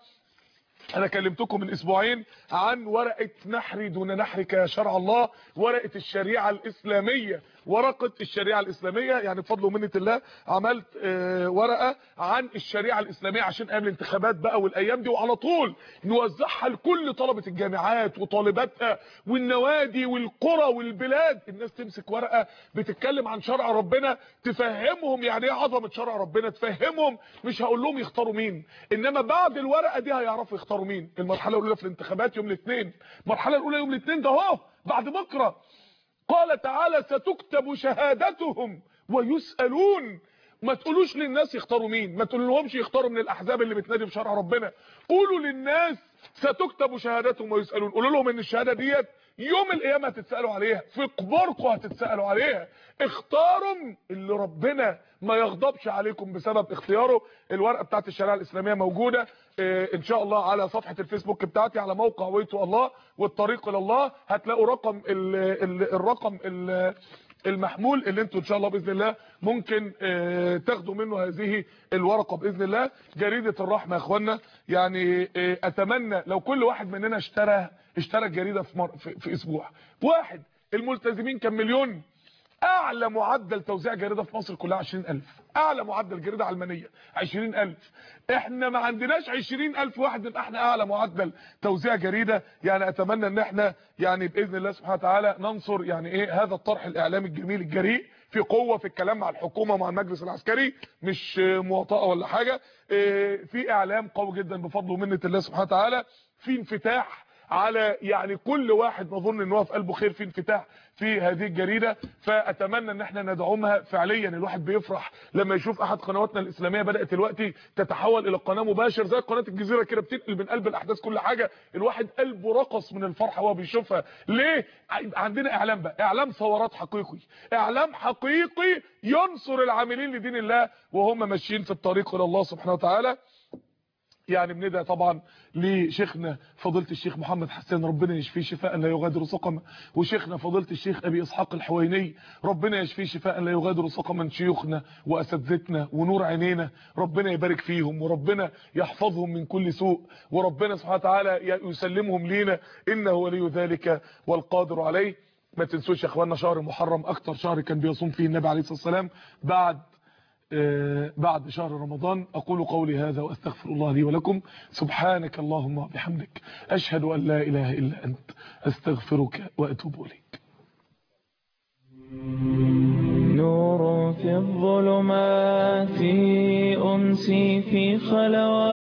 Speaker 2: انا كلمتكم من اسبوعين عن ورقه نحري دون نحرك يا شرع الله، ورقه الشريعه الاسلاميه، ورقه الشريعه الاسلاميه. يعني بفضل ومنه الله عملت آه ورقه عن الشريعه الاسلاميه عشان ايام الانتخابات بقى والايام دي، وعلى طول نوزعها لكل طلبه الجامعات وطالباتها والنوادي والقرى والبلاد. الناس تمسك ورقه بتتكلم عن شرع ربنا، تفهمهم يعني ايه عظمه شرع ربنا، تفهمهم، مش هقول لهم يختاروا مين، انما بعد الورقه دي هيعرفوا يختاروا مين. المرحله الاولى في الانتخابات يوم الاثنين، المرحله الاولى يوم الاثنين ده اهو بعد بكره. قال تعالى ستكتب شهادتهم ويسالون. ما تقولوش للناس يختاروا مين، ما تقولولهمش يختاروا من الاحزاب اللي بتنادي بشرع ربنا، قولوا للناس ستكتب شهادتهم ويسالون. قولوا لهم ان الشهاده ديت يوم القيامه هتتسالوا عليها، في قبوركم هتتسالوا عليها. اختاروا اللي ربنا ما يغضبش عليكم بسبب اختياره. الورقه بتاعت الشريعه الاسلاميه موجوده اه ان شاء الله على صفحه الفيسبوك بتاعتي، على موقع ويتو الله والطريق الى الله. هتلاقوا رقم ال ال الرقم ال المحمول اللي انتوا ان شاء الله باذن الله ممكن اه تاخدوا منه هذه الورقه باذن الله. جريده الرحمه يا اخوانا يعني اه اتمنى لو كل واحد مننا اشترى اشترى الجريده في, مر في, في اسبوع واحد. الملتزمين كام مليون؟ اعلى معدل توزيع جريده في مصر كلها عشرين ألف، اعلى معدل جريده علمانيه عشرين ألف. احنا ما عندناش عشرين ألف واحد نبقى احنا اعلى معدل توزيع جريده. يعني اتمنى ان احنا يعني باذن الله سبحانه وتعالى ننصر يعني ايه هذا الطرح الاعلامي الجميل الجريء، في قوه في الكلام مع الحكومه ومع المجلس العسكري، مش مواطاه ولا حاجه، في اعلام قوي جدا بفضل ومنه الله سبحانه وتعالى، في انفتاح على يعني كل واحد نظن ان هو في قلبه خير، في انفتاح في هذه الجريده. فاتمنى ان احنا ندعمها فعليا. الواحد بيفرح لما يشوف احد قنواتنا الاسلاميه بدات دلوقتي تتحول الى قناه مباشر زي قناه الجزيره كده، بتنقل من قلب الاحداث كل حاجه. الواحد قلبه رقص من الفرحه وهو بيشوفها. ليه؟ عندنا اعلام بقى، اعلام ثورات حقيقي، اعلام حقيقي ينصر العاملين لدين الله وهم ماشيين في الطريق الى الله سبحانه وتعالى. يعني بندعي طبعا لشيخنا فضيله الشيخ محمد حسان ربنا يشفيه شفاء لا يغادر سقما، وشيخنا فضيله الشيخ ابي اسحاق الحويني ربنا يشفيه شفاء لا يغادر سقما. شيوخنا واساتذتنا ونور عينينا ربنا يبارك فيهم وربنا يحفظهم من كل سوء، وربنا سبحانه وتعالى يسلمهم لينا انه ولي ذلك والقادر عليه. ما تنسوش يا اخواننا شهر محرم اكتر شهر كان بيصوم فيه النبي عليه الصلاه والسلام بعد آه بعد شهر رمضان. اقول قولي هذا واستغفر الله لي ولكم. سبحانك اللهم وبحمدك اشهد ان لا اله الا انت استغفرك واتوب اليك.
Speaker 1: نور في الظلمات انسي في خلوات